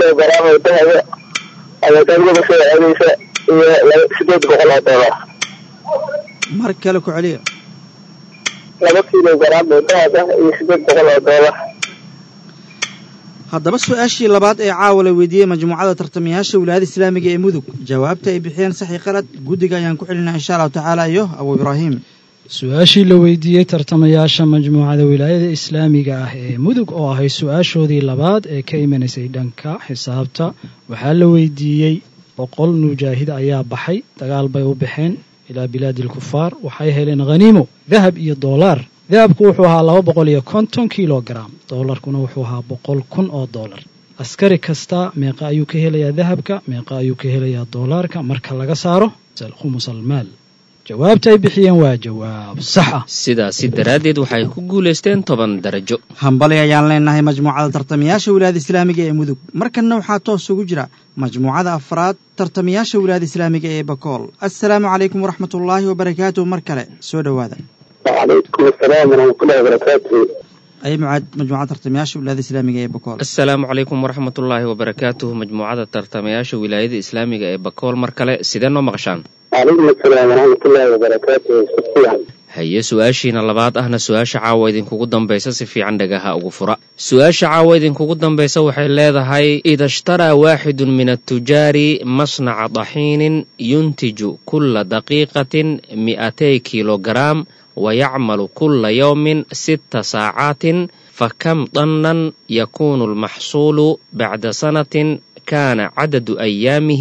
kiilo garaam oo dahaba ayaa dawladda soo celinaysa iyo 800 oo dollar.
mar kale ku celiya.
2 kiilo garaam oo dahaba iyo 800 oo dollar.
haddaba su-aashii labaad ee caawa la weydiiyey majmuucada tartamayaasha wilaayada islaamiga ee mudug jawaabta ay bixiyeen saxi qalad guddiga ayaan ku celinaa insha allahu tacaala iyo abu ibraahim.
su-aashii la weydiiyey tartamayaasha majmuucada wilaayada islaamiga ah ee mudug oo ahay su-aashoodii labaad ee ka imanaysay dhanka xisaabta waxaa la weydiiyey 100 mujaahid ayaa baxay dagaal bay u baxeen ilaa bilaadi alkufaar waxay heleen khaniimo dahab iyo doolaar. dahabku wuxuu ahaa 250 kilogram doolarkuna wuxuu ahaa 100,000 oo doolar. askari kasta meeqa ayuu ka helayaa dahabka meeqa ayuu ka helayaa doolaarka marka laga saaro khumus almaal. jawaabta ay bixiyeen waa jawaab sax ah.
sidaasi daraaddeed waxay ku guulaysteen 10 darajo.
hambali ayaan leenahay majmuucada tartamayaasha wilaayada islaamiga ee mudug. markanna waxaa toos ugu jira majmuucada afraad tartamayaasha wilaayada islaamiga ee bakool. assalaamu calaykum waraxmatullaahi wabarakaatuh. mar kale soo dhowaada.
وعليكم السلام ورحمة الله وبركاته.
أي مجموعة ترتمياش ولاية إسلامية أي بكول.
السلام عليكم ورحمة الله وبركاته. مجموعة ترتمياش ولاية إسلامية أي بكول مركلة سيدنا مغشان.
وعليكم السلام ورحمة الله وبركاته.
هي سؤاشينا لبعض أهنا سؤاش عاويدين كوكودن بيسا سفي عندها أغفراء. سؤاش عاويدين كوكودن بيسا وحي لذا هاي إذا اشترى واحد من التجار مصنع طحين ينتج كل دقيقة 200 كيلوغرام ويعمل كل يوم 6 ساعات فكم طنا يكون المحصول بعد سنة كان عدد أيامه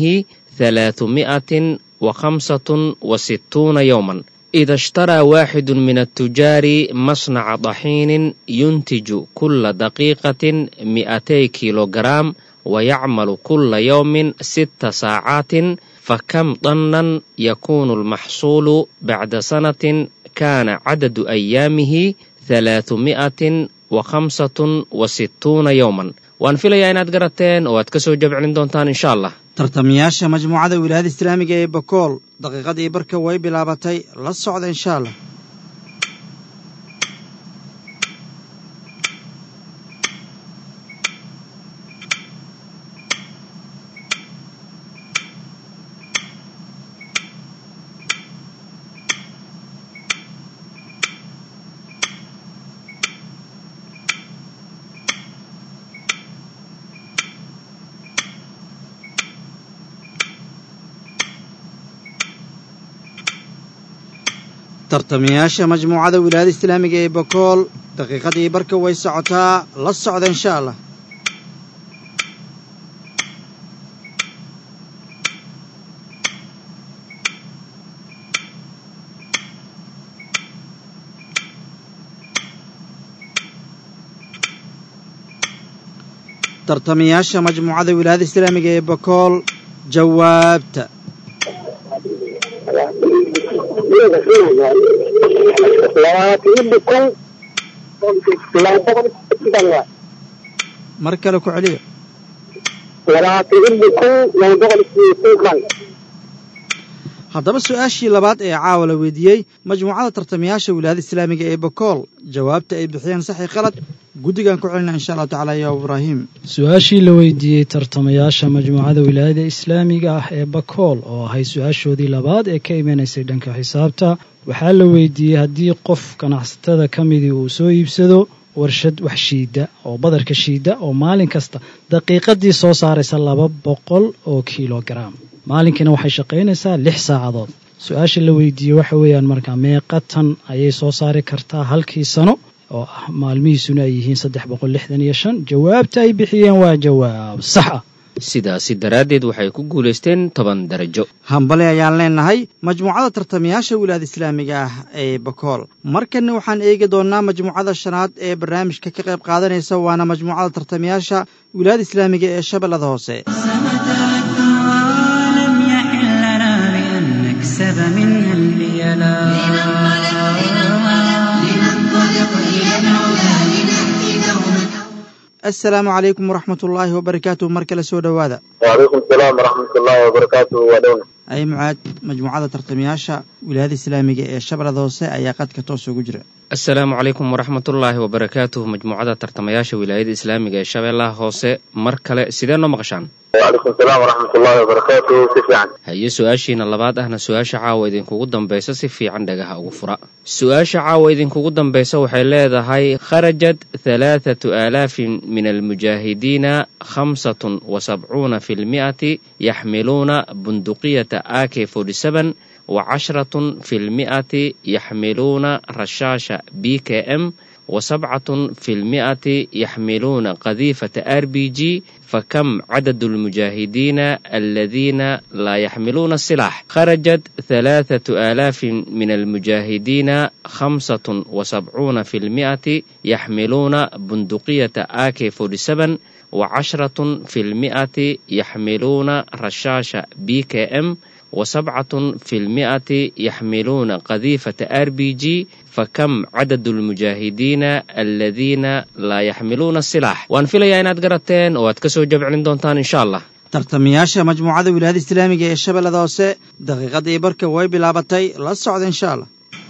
365 يوما. إذا اشترى واحد من التجار مصنع طحين ينتج كل دقيقة 200 كيلوغرام ويعمل كل يوم 6 ساعات فكم طنا يكون المحصول بعد سنة كان عدد أيامه 365 يوما. وأن في لياينات قرأتين واتكسو جبعين دونتان إن شاء الله.
tartamayaasha majmuucada wilaayada islaamiga ee bakool daqiiqadii barka way bilaabatay la socda insha allah. tartamayaasha majmuucada wilaayada islaamiga ee bakool daqiiqadii barka way socotaa la socda insha allah. tartamayaasha majmuucada wilaayada islaamiga ee bakool jawaabta. mar kale ku celiya. haddaba su-aashii labaad ee caawa la weydiiyey majmuucada tartamayaasha wilaayada islaamiga ee bakool jawaabta ay bixiyeen saxi qalad guddigaan ku celina insha allahu tacala ya ibraahim.
su-aashii la weydiiyey tartamayaasha majmuucada wilaayada islaamiga ah ee bakool oo ahay su-aashoodii labaad ee ka imanaysay dhanka xisaabta waxaa la weydiiyey haddii qof ganacsatada ka midii uu soo iibsado warshad wax shiida oo badarka shiida oo maalin kasta daqiiqadii soo saaraysa 200 oo kilogram maalinkiina waxay shaqaynaysaa 6 saacadood. su-aasha la weydiiyey waxa weeyaan markaa meeqa tan ayay soo saari kartaa halkii sano oo ah maalmihiisuna ay yihiin 365. jawaabta ay bixiyeen waa jawaab sax ah.
sidaasi daraaddeed waxay ku guulaysteen 10 darajo.
hambali ayaan leenahay majmuucada tartamayaasha wilaayada islaamiga ah ee bakool. markanna waxaan eegi doonaa majmuucada shanaad ee barnaamijka ka qayb qaadanaysa waana majmuucada tartamayaasha wilaayada islaamiga ee shabeellada hoose. السلام عليكم ورحمة الله وبركاته. مركز سو دوادا.
وعليكم السلام ورحمة الله وبركاته. ودونا
أي معاد مجموعة ترتمياشا ولاية الإسلامية الشبرة دوسة أي قد كتوسو جرا.
asalaamu calaykum waraxmatullaahi wabarakaatuh. majmuucada tartamayaasha wilaayada islaamiga ee shabeellaha hoose mar kale sidee noo maqashaan?
وعليكم السلام ورحمة الله وبركاته. كيف يعني؟
haye su-aashiina labaad ahna su-aasha caawa idinkugu dambaysa si fiican dhagaha ugu fura. su-aasha caawa idinkugu dambaysa waxay leedahay kharajat 3000 min almujaahidiina 75% yaxmiluuna bunduqiyata AK-47 و10% يحملون رشاش BKM و7% يحملون قذيفة RPG. فكم عدد المجاهدين الذين لا يحملون السلاح؟ خرجت 3000 من المجاهدين 75% يحملون بندقية AK-47 و10% يحملون رشاش BKM و7% يحملون قذيفة RPG. فكم عدد المجاهدين الذين لا يحملون السلاح؟ وان فيليا inaad garateen oo aad kasoo jabcin doontaan insha Allah.
tartamayaasha majmuucada wilaayada islaamiga ee shabeellada hoose daqiiqadii barka way bilaabatay, la socda insha Allah.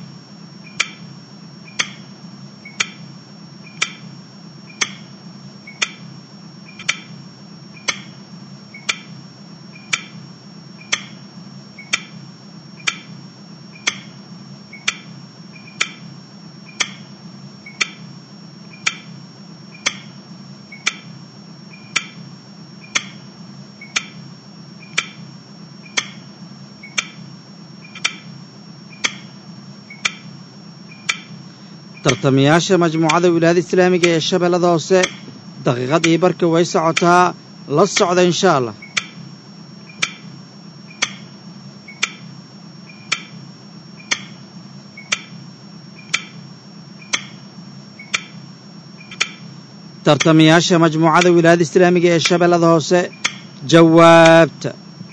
tartamayaasha majmuucada wilaayada islaamiga ee shabeellada hoose daqiiqadii barka way socotaa, la socda insha Allah. tartamayaasha majmuucada wilaayada islaamiga ee shabeellada hoose jawaabta.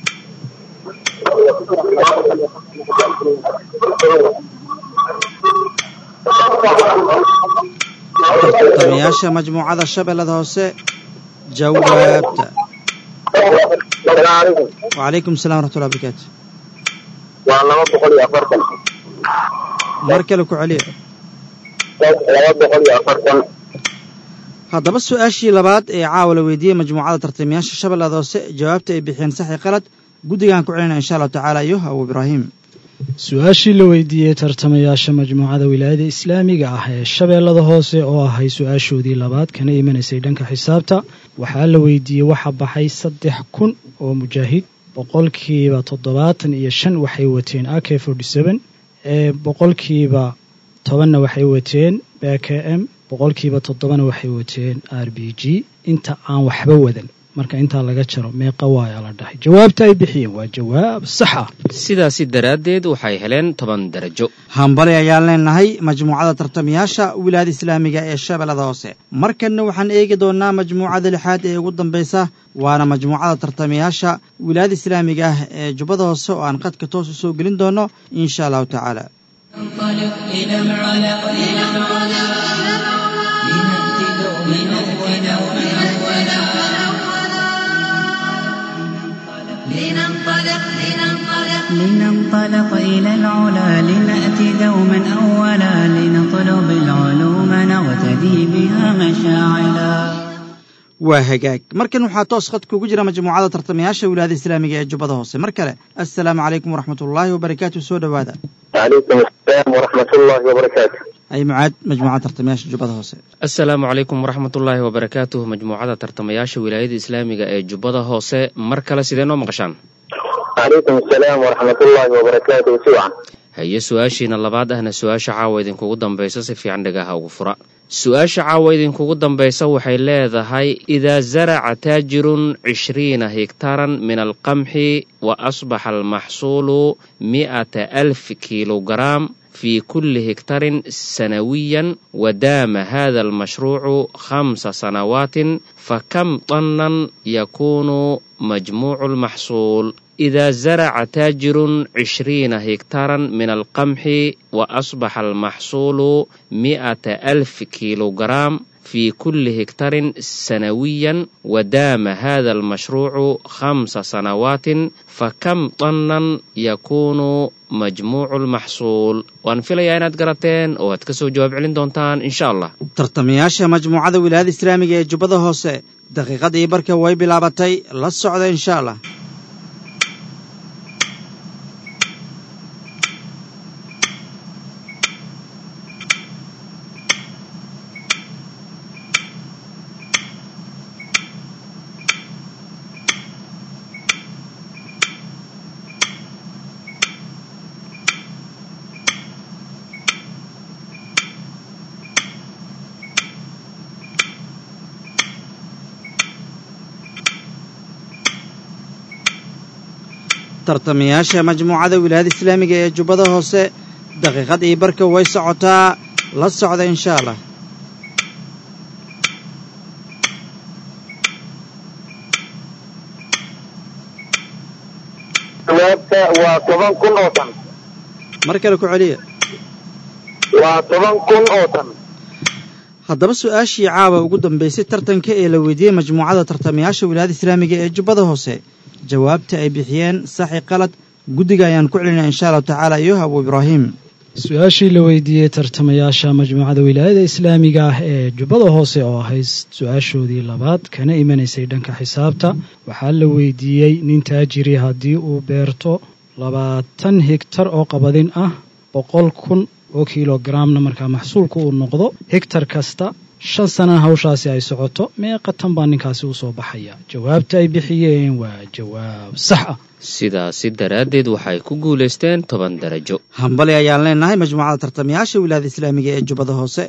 tartamayaasha majmuucada shabeellada hoose jawaabta. وعليكم السلام ورحمة الله وبركاته.
والله ما بقول يا فرقا.
مركلك عليه.
ما بقول يا فرقا.
haddaba su-aashii labaad ee caawa la weydiiyey majmuucada tartamayaasha shabeellada hoose jawaabta ay bixiyeen sax iyo qalad guddigaan ku celinaa insha allahu tacaala iyo abu ibraahim.
su-aashii la weydiiyey tartamayaasha majmuucada wilaayada islaamiga ah ee shabeellada hoose oo ahay su-aashoodii labaad kana imanaysay dhanka xisaabta, waxaa la weydiiyey waxa baxay 3,000 oo mujaahid. 75% waxay wateen AK-47, 10% waxay wateen BKM, 7% waxay wateen RPG. inta aan waxba wadan marka intaa laga jaro meeqa waayaa la dhahay. jawaabta ay bixiyeen waa jawaab sax ah,
sidaasi daraaddeed waxay heleen 10 darajo.
hambali ayaan leenahay majmuucada tartamayaasha wilaayada islaamiga ee shabeellada hoose. markanna waxaan eegi doonaa majmuucada lixaad ee ugu dambaysa, waana majmuucada tartamayaasha wilaayada islaamiga ah ee jubbada hoose oo aan qadka toos u soo gelin doono insha allahu tacaala.
لننطلق إلى العلا لنأتي دوما أولا لنطلب العلوم نغتدي بها مشاعلا.
waa hagaag markan waxaa toos khadka ugu jira majmuucada tartamayaasha wilaayada islaamiga ee jubbada hoose. mar kale assalaamu calaykum waraxmatullaahi wabarakaatu. soo dhowaada.
وعليكم السلام ورحمة الله وبركاته.
ay mucaad majmuucada tartamayaasha jubbada hoose.
asalaamu calaykum waraxmatullaahi wabarakaatuh. majmuucada tartamayaasha wilaayada islaamiga ee jubbada hoose mar kale sidee noo maqashaan?
وعليكم السلام ورحمة الله وبركاته. سوعا.
haye su-aashiina labaad ahna su-aasha caawa idinkugu dambaysa si fiican dhagaha ugu fura. su-aasha caawa idinkugu dambaysa waxay leedahay idaa zaraca taajirun 20 hektaaran min alqamxi wa asbaxa almaxsuulu 100,000 kilograam في كل هكتار سنويا ودام هذا المشروع 5 سنوات فكم طنا يكون مجموع المحصول؟ إذا زرع تاجر 20 هكتارا من القمح وأصبح المحصول 100,000 كيلوغرام في كل هكتار سنويا ودام هذا المشروع 5 سنوات فكم طنا يكون مجموع المحصول؟ وأن في ليانات قراتين وهتكسو جواب علين دونتان إن شاء الله.
tartamayaasha majmuucada wilaayada islaamiga ee jubbada hoose daqiiqadii barka way bilaabatay la socda insha Allah. tartamayaasha majmuucada wilaayada islaamiga ee jubbada hoose daqiiqadii barka way socotaa la socda insha Allah.
waa 10,000 oo tan.
mar kale ku celiya.
waa 10,000 oo tan.
haddaba su-aashii caawa ugu dambeysay tartanka ee la weydiiyey majmuucada tartamayaasha wilaayada islaamiga ee jubbada hoose jawaabta ay bixiyeen saxi qalad guddiga ayaan ku celinaa insha Allah tacaala iyo Abu Ibrahim.
su-aashii la weydiiyey tartamayaasha majmuucada wilaayada islaamiga ah ee jubbada hoose oo ahayd su-aashoodii labaad kana imanaysay dhanka xisaabta waxaa la weydiiyey nin taajiri haddii uu beerto 20 hektar oo qabadin ah 100,000 oo kiilogaraamna markaa maxsuulku uu noqdo hektar kasta 5 sana hawshaasi ay socoto meeqa tan baa ninkaasi u soo baxaya? jawaabta ay bixiyeen waa jawaab sax ah.
sidaasi daraaddeed waxay ku guulaysteen 10 darajo.
hambali ayaan leenahay majmuucada tartamayaasha wilaayada islaamiga ee jubbada hoose.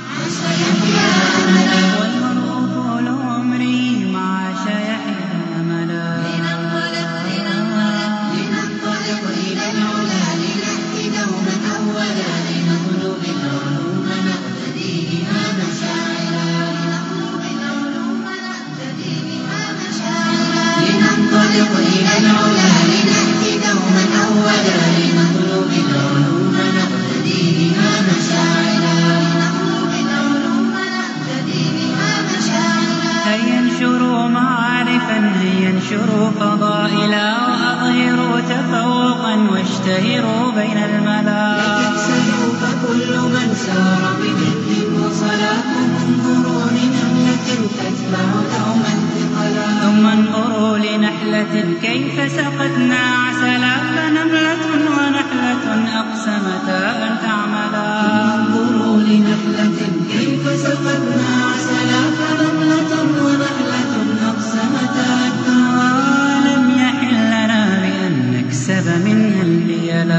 انشروا فضائلا وأظهروا تفوقا واشتهروا بين الملا تكسبوا فكل من سار بجد وصلاة انظروا لنملة تتبع دوما ثقلا ثم انظروا لنحلة كيف سقتنا عسلا فنملة ونحلة أقسمتا أن تعملا انظروا لنحلة كيف سقتنا عسلا فنملة ونحلة أقسمتا أن تعملا لم يحل لنا بأن نكسب منها البيلا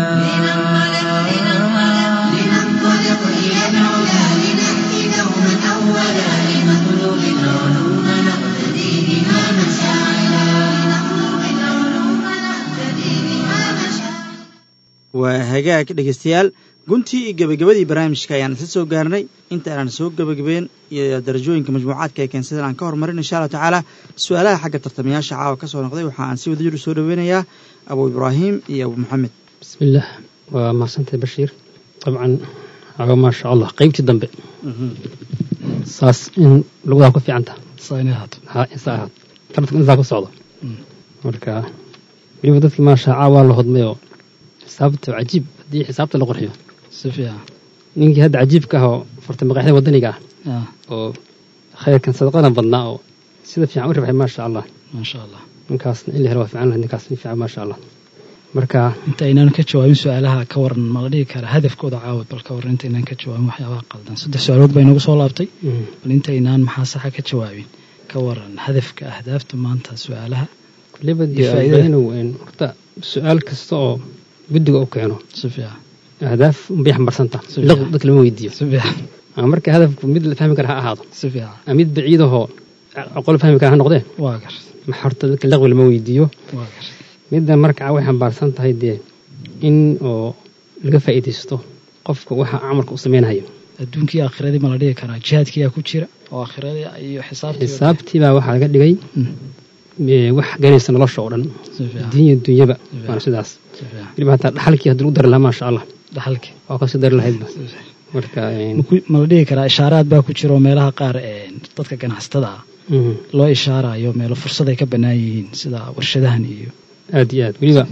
لننطلق إلى العلا لنأتي دوما أولا لنطلب العلوم نقتدي بها مشاعلا لنطلب العلوم نقتدي بها مشاعلا.
وهجاك dhegeystayaal guntii iyo gabagabadii barnaamijka ayaan isla soo gaarnay inta aan soo gabagabeen iyo darajooyinka majmuucaadka ee keensadeen aan ka hormarin insha Allah tacaala su'aalaha xagga tartamayaasha caawa ka soo noqday waxa aan si wadajir soo dhaweynayaa Abu Ibrahim iyo Abu Muhammad.
bismillah wa ma santa Bashir طبعا aga ma sha Allah qaybtii dambe saas in luqada ku fiicanta
saynaad
ha isaad tartanka inta ku socdo marka waliba dadkii ma sha Allah la hodmayo xisaabta ajiib hadii xisaabta la qorxiyo
safiya
ninkii hadda ajiibka ah oo farta maqaxda wadaniga ah oo khayrkan sadaqada badnaa oo sida fiican u rabay ma sha Allah ninkaas in la helo fiican ninkaas fiican ma sha Allah marka
inta inaan ka jawaabin su'aalaha ka waran ma la dhigi kara hadafkooda caawid bal ka waran inta inaan ka jawaabin waxyaabaha qaldan saddex su'aalood bay nagu soo laabtay bal inta inaan maxaa sax ka jawaabin ka waran hadafka ahdaafta maanta su'aalaha
kulliba diyaarino in horta su'aal kasta oo guddiga u keeno
safiya
ahdaaf bay xambarsanta dadka lama weydiiyo
safiya
marka hadafku mid la fahmi kara ha ahaado
safiya
mid baciidaho aqoon fahmi kara ha noqdeen
waa gar
ma horta dadka laqwi lama weydiiyo
waa gar
midda marka way xambaarsan tahay in oo laga faa'iideysto qofka waxa amarka u sameeynayo
adduunkii aakhirada ma la dhigi karaa jihaadkii ku jira oo aakhirada iyo xisaabtii
baa waxa laga dhigay wax ganaysa nolosha oo dhan diin iyo dunyaba waana sidaas weliba hataa dhaxalkii haddii lagu dari lahaa maasha allah
dhaxalkii
waa kasii dari lahaydba marka
ma la dhihi karaa ishaaraad baa ku jiro meelaha qaar dadka ganacsatada ah loo ishaarayo meelo fursad ay ka bannaan yihiin sida warshadahan iyo
aad iyo aad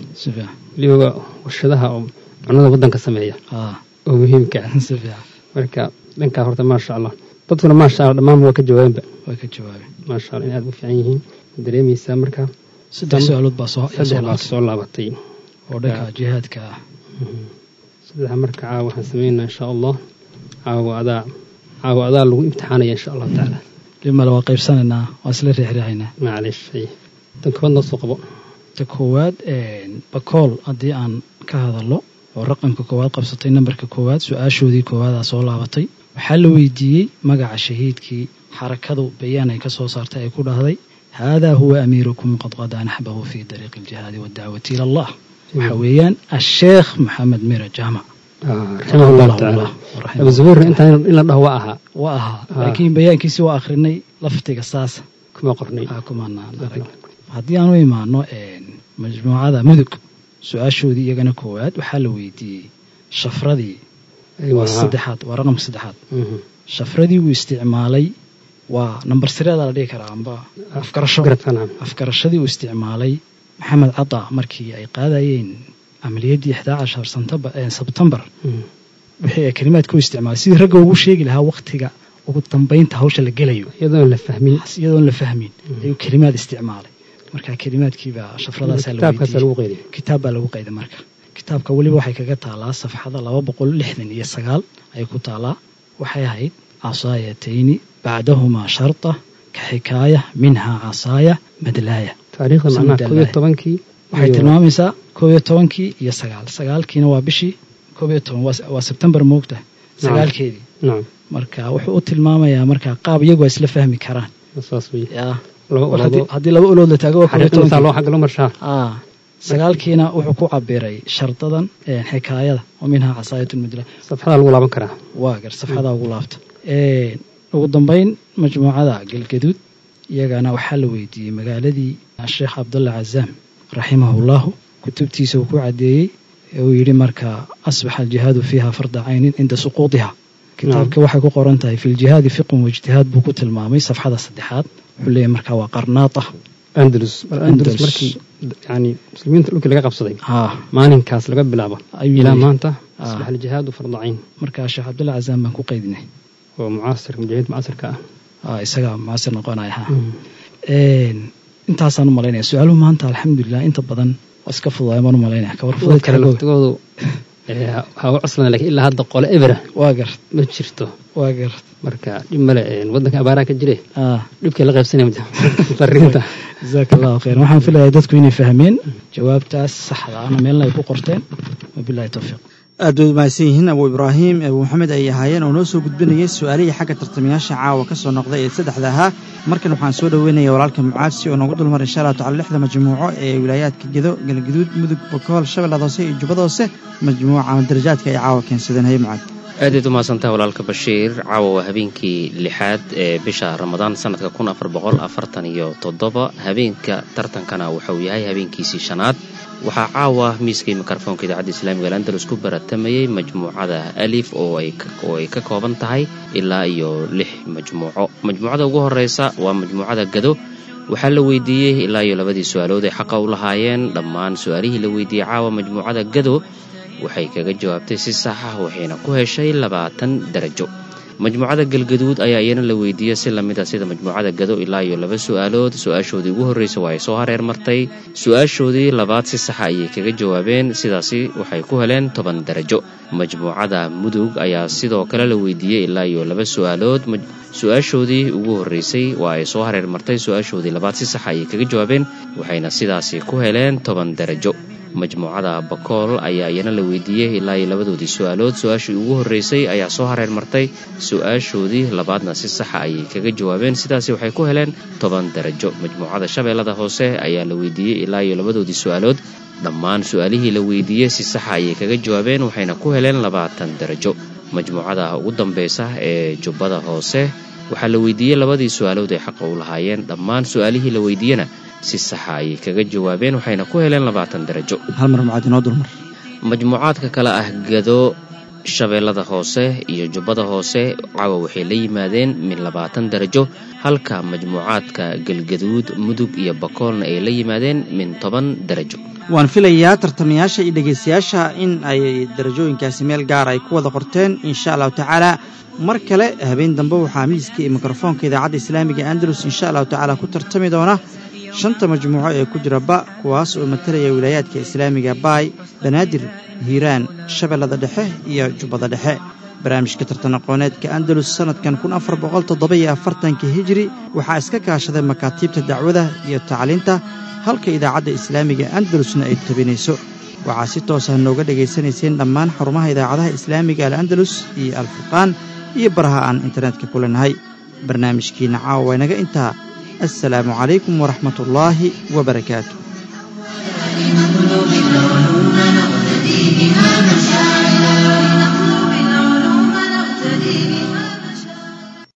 weliba warshadaha oo cunada waddanka sameeya oo muhiimka ah marka dhankaa horta maasha allah dadkuna maasha allah dhammaan waa ka jawaabeen maasha allah in aad u fiican yihiin dareemaysaa marka
saddex su'aalood baa
soo laabatay
oo dhanka jihaadka ah
saddexa marka caawa waxaan sameynaa insha allah caawa adaa lagu imtixaanaya insha allahu tacaala
limala waa qaybsanaynaa waa isla riixriixaynaa
maclish tan koowaad noo soo qabo
ta koowaad bakool haddii aan ka hadallo oo raqamka koowaad qabsatay nambarka koowaad su-aashoodii koowaadaa soo laabatay waxaa la weydiiyey magaca shahiidkii xarakadu bayaan ay ka soo saartay ay ku dhahday haadaa huwa amiirukum qad qadaa naxbahu fii dariiqi aljihaadi waddacwati ila allah waxaa weeyaan asheekh maxamed mira jaamac
raximah allahu tacaala abu zubayr intaan in la dhaho waa ahaa
laakiin bayaankiisi waa akhrinay laftiga saasa
kuma qornay
haddii aan u imaano majmuucada mudug su-aashoodii iyagana koowaad waxaa la weydiiyey shafradii waa saddexaad waa raqamka saddexaad shafradii uu isticmaalay waa nambar sireeda la dhihi karaa amba afgarashadii uu isticmaalay maxamed cada markii ay qaadayeen amaliyaddii 11 sebtembar wixii ay kalimaadka u isticmaalay sidii ragga ugu sheegi lahaa waqtiga ugu dambaynta hawsha la gelayo iyadoon la fahmin ayuu kalimaad isticmaalay marka kalimaadkiibaa shafradaasaa kitaab baa lagu qayday marka kitaabka weliba waxay kaga taalaa safxada 269 ayay ku taalaa waxay ahayd casaayatayni bacdahumaa sharta ka xikaaya minhaa casaaya madlaaya
taariikhda macnaha 11
waxay tilmaamaysaa 11 iyo 9kiina waa bishii 11 waa September moogta 9keedii marka wuxuu u tilmaamayaa marka qaab iyagu ay isla fahmi karaan haddii laba ulood la taago waa 9kiina wuxuu ku cabiray shardadan xikaayada oo minhaa casaayatun madlaaya
safxada lagu laaban karaa
waa gar safxada ugu laabta ugu dambayn majmuucada galgaduud iyagana waxaa la weydiiyey magaaladii sheekh cabdulla cazaam raximahullahu kutubtiisa uu ku cadeeyey uu yidhi marka asbaxa aljihaadu fiiha farda caynin cinda suquudiha kitaabka waxay ku qoran tahay fi ljihaadi fiqun waijtihaad buu ku tilmaamay safxada saddexaad wuxuu leeyahy marka waa qarnaata
andalus markii yani muslimiinta dhulkii laga qabsaday maalinkaas laga bilaabo ilaa maanta asbaxa aljihaadu farda cayn
marka sheekh cabdulla cazaam baan ku qaydinay
oo mujaahid mucaasirka
isaga mucaasir noqonaya intaasaan u malaynaya su-aaluhu maanta alxamdulilah inta badan waa iska fududaay baan u malaynaya kabar
fududkaletigoodu hawa cuslan lakiin ilaa hadda qole ebera
waa garad
ma jirto
waa garad
marka dhib male waddanka abaaraa ka jire dhibkay la qaybsanaya fariinta
jazaaka allahu khayran waxaan filayaa dadku inay fahmeen jawaabtaas saxda ana meelna ay ku qorteen wabillahi tawfiiq
aad way mahadsan yihiin abu ibraahim abu maxamed ay ahaayeen oo noo soo gudbinayay su-aalihii xagga tartamayaasha caawa ka soo noqday ee saddexda ahaa markan waxaan soo dhaweynaya walaalka mucaadsi oo noogu dulmar insha allahu tacala 6 majmuuco ee wilaayaadka gedo galgaduud mudug bakool shabeellada hoose iyo jubbada hoose majmuuca darajaadka ay caawa keensadeen haye mucaad
aadayd umahadsantaha walaalka bashiir caawa waa habeenkii 6aad ee bisha ramadaan sanadka 1447 habeenka tartankana wuxuu yahay habeenkiisii 5aad waxaa caawa miiskii mikrofoonka idaacadda islaamiga al-andalus ku baratamayay majmuucada alif oo ay ka kooban tahay ilaa iyo 6 majmuuco majmuucada ugu horeysa waa majmuucada gado waxaa la weydiiyey ilaa iyo 2 su'aalood ay xaqa u lahaayeen dhammaan su'aalihii la weydiiyey caawa majmuucada gado waxay kaga jawaabtay si sax ah waxayna ku heshay 20 darajo majmuucada galgaduud ayaa iyana la weydiiyey si lamid ah sida majmuucada gado ilaa iyo 2 su'aalood su-aashoodii ugu horreysay waa ay soo hareer martay su-aashoodii labaad si saxa ayay kaga jawaabeen sidaasi waxay ku heleen 10 darajo majmuucada mudug ayaa sidoo kale la weydiiyey ilaa iyo 2 su'aalood su-aashoodii ugu horreysay waa ay soo hareer martay su-aashoodii labaad si saxa ayay kaga jawaabeen waxayna sidaasi ku heleen 10 darajo majmuucada bakool ayaa iyana la weydiiyey ilaa iyo 2doodii su'aalood su-aashii ugu horreysay ayaa soo hareer martay su-aashoodii labaadna si saxa ayay kaga jawaabeen sidaasi waxay ku heleen 10 darajo majmuucada shabeellada hoose ayaa la weydiiyey ilaa iyo 2doodii su'aalood dhammaan su'aalihii la weydiiyey si saxa ayay kaga jawaabeen waxayna ku heleen 20 darajo majmuucada ugu dambeysa ee jubbada hoose waxaa la weydiiyey 2dii su'aalood ay xaqa u lahaayeen dhammaan su'aalihii la weydiiyena si saxa ayay kaga jawaabeen waxayna ku heleen 20 darajo.
hal mar mucaad inoo dulmar.
majmuucaadka kale ah Gado, Shabeellada Hoose iyo Jubbada Hoose caawa waxay la yimaadeen min 20 darajo, halka majmuucaadka Galgaduud, Mudug iyo Bakoolna ay la yimaadeen min 10 darajo.
waan filayaa tartamayaasha iyo dhegaystayaasha in ay darajooyinkaasi meel gaar ay ku wada qorteen insha allahu tacaala. mar kale habeen dambe waxaa miiska iyo mikrofoonka idaacadda islaamiga Andalus insha allahu tacaala ku tartami doona 5 majmuuco ee ku jira ba, kuwaas oo matalaya wilaayaadka islaamiga Baay, Banaadir, Hiiraan, Shabeellada Dhexe iyo Jubbada Dhexe. barnaamijka tartan aqooneedka Andalus sanadkan 1447 hijri waxaa iska kaashaday makaatiibta dacwada iyo tacliinta, halka idaacadda islaamiga Andalusna ay tabinayso. waxaa si toos ah nooga dhagaysanayseen dhammaan xarumaha idaacadaha islaamiga Al-Andalus iyo Al-Furqaan iyo baraha aan internetka ku leenahay. barnaamijkiina caawa inaga intaa. السلام عليكم ورحمة الله وبركاته.
لنطلب العلوم نقتدي بها مشاعرا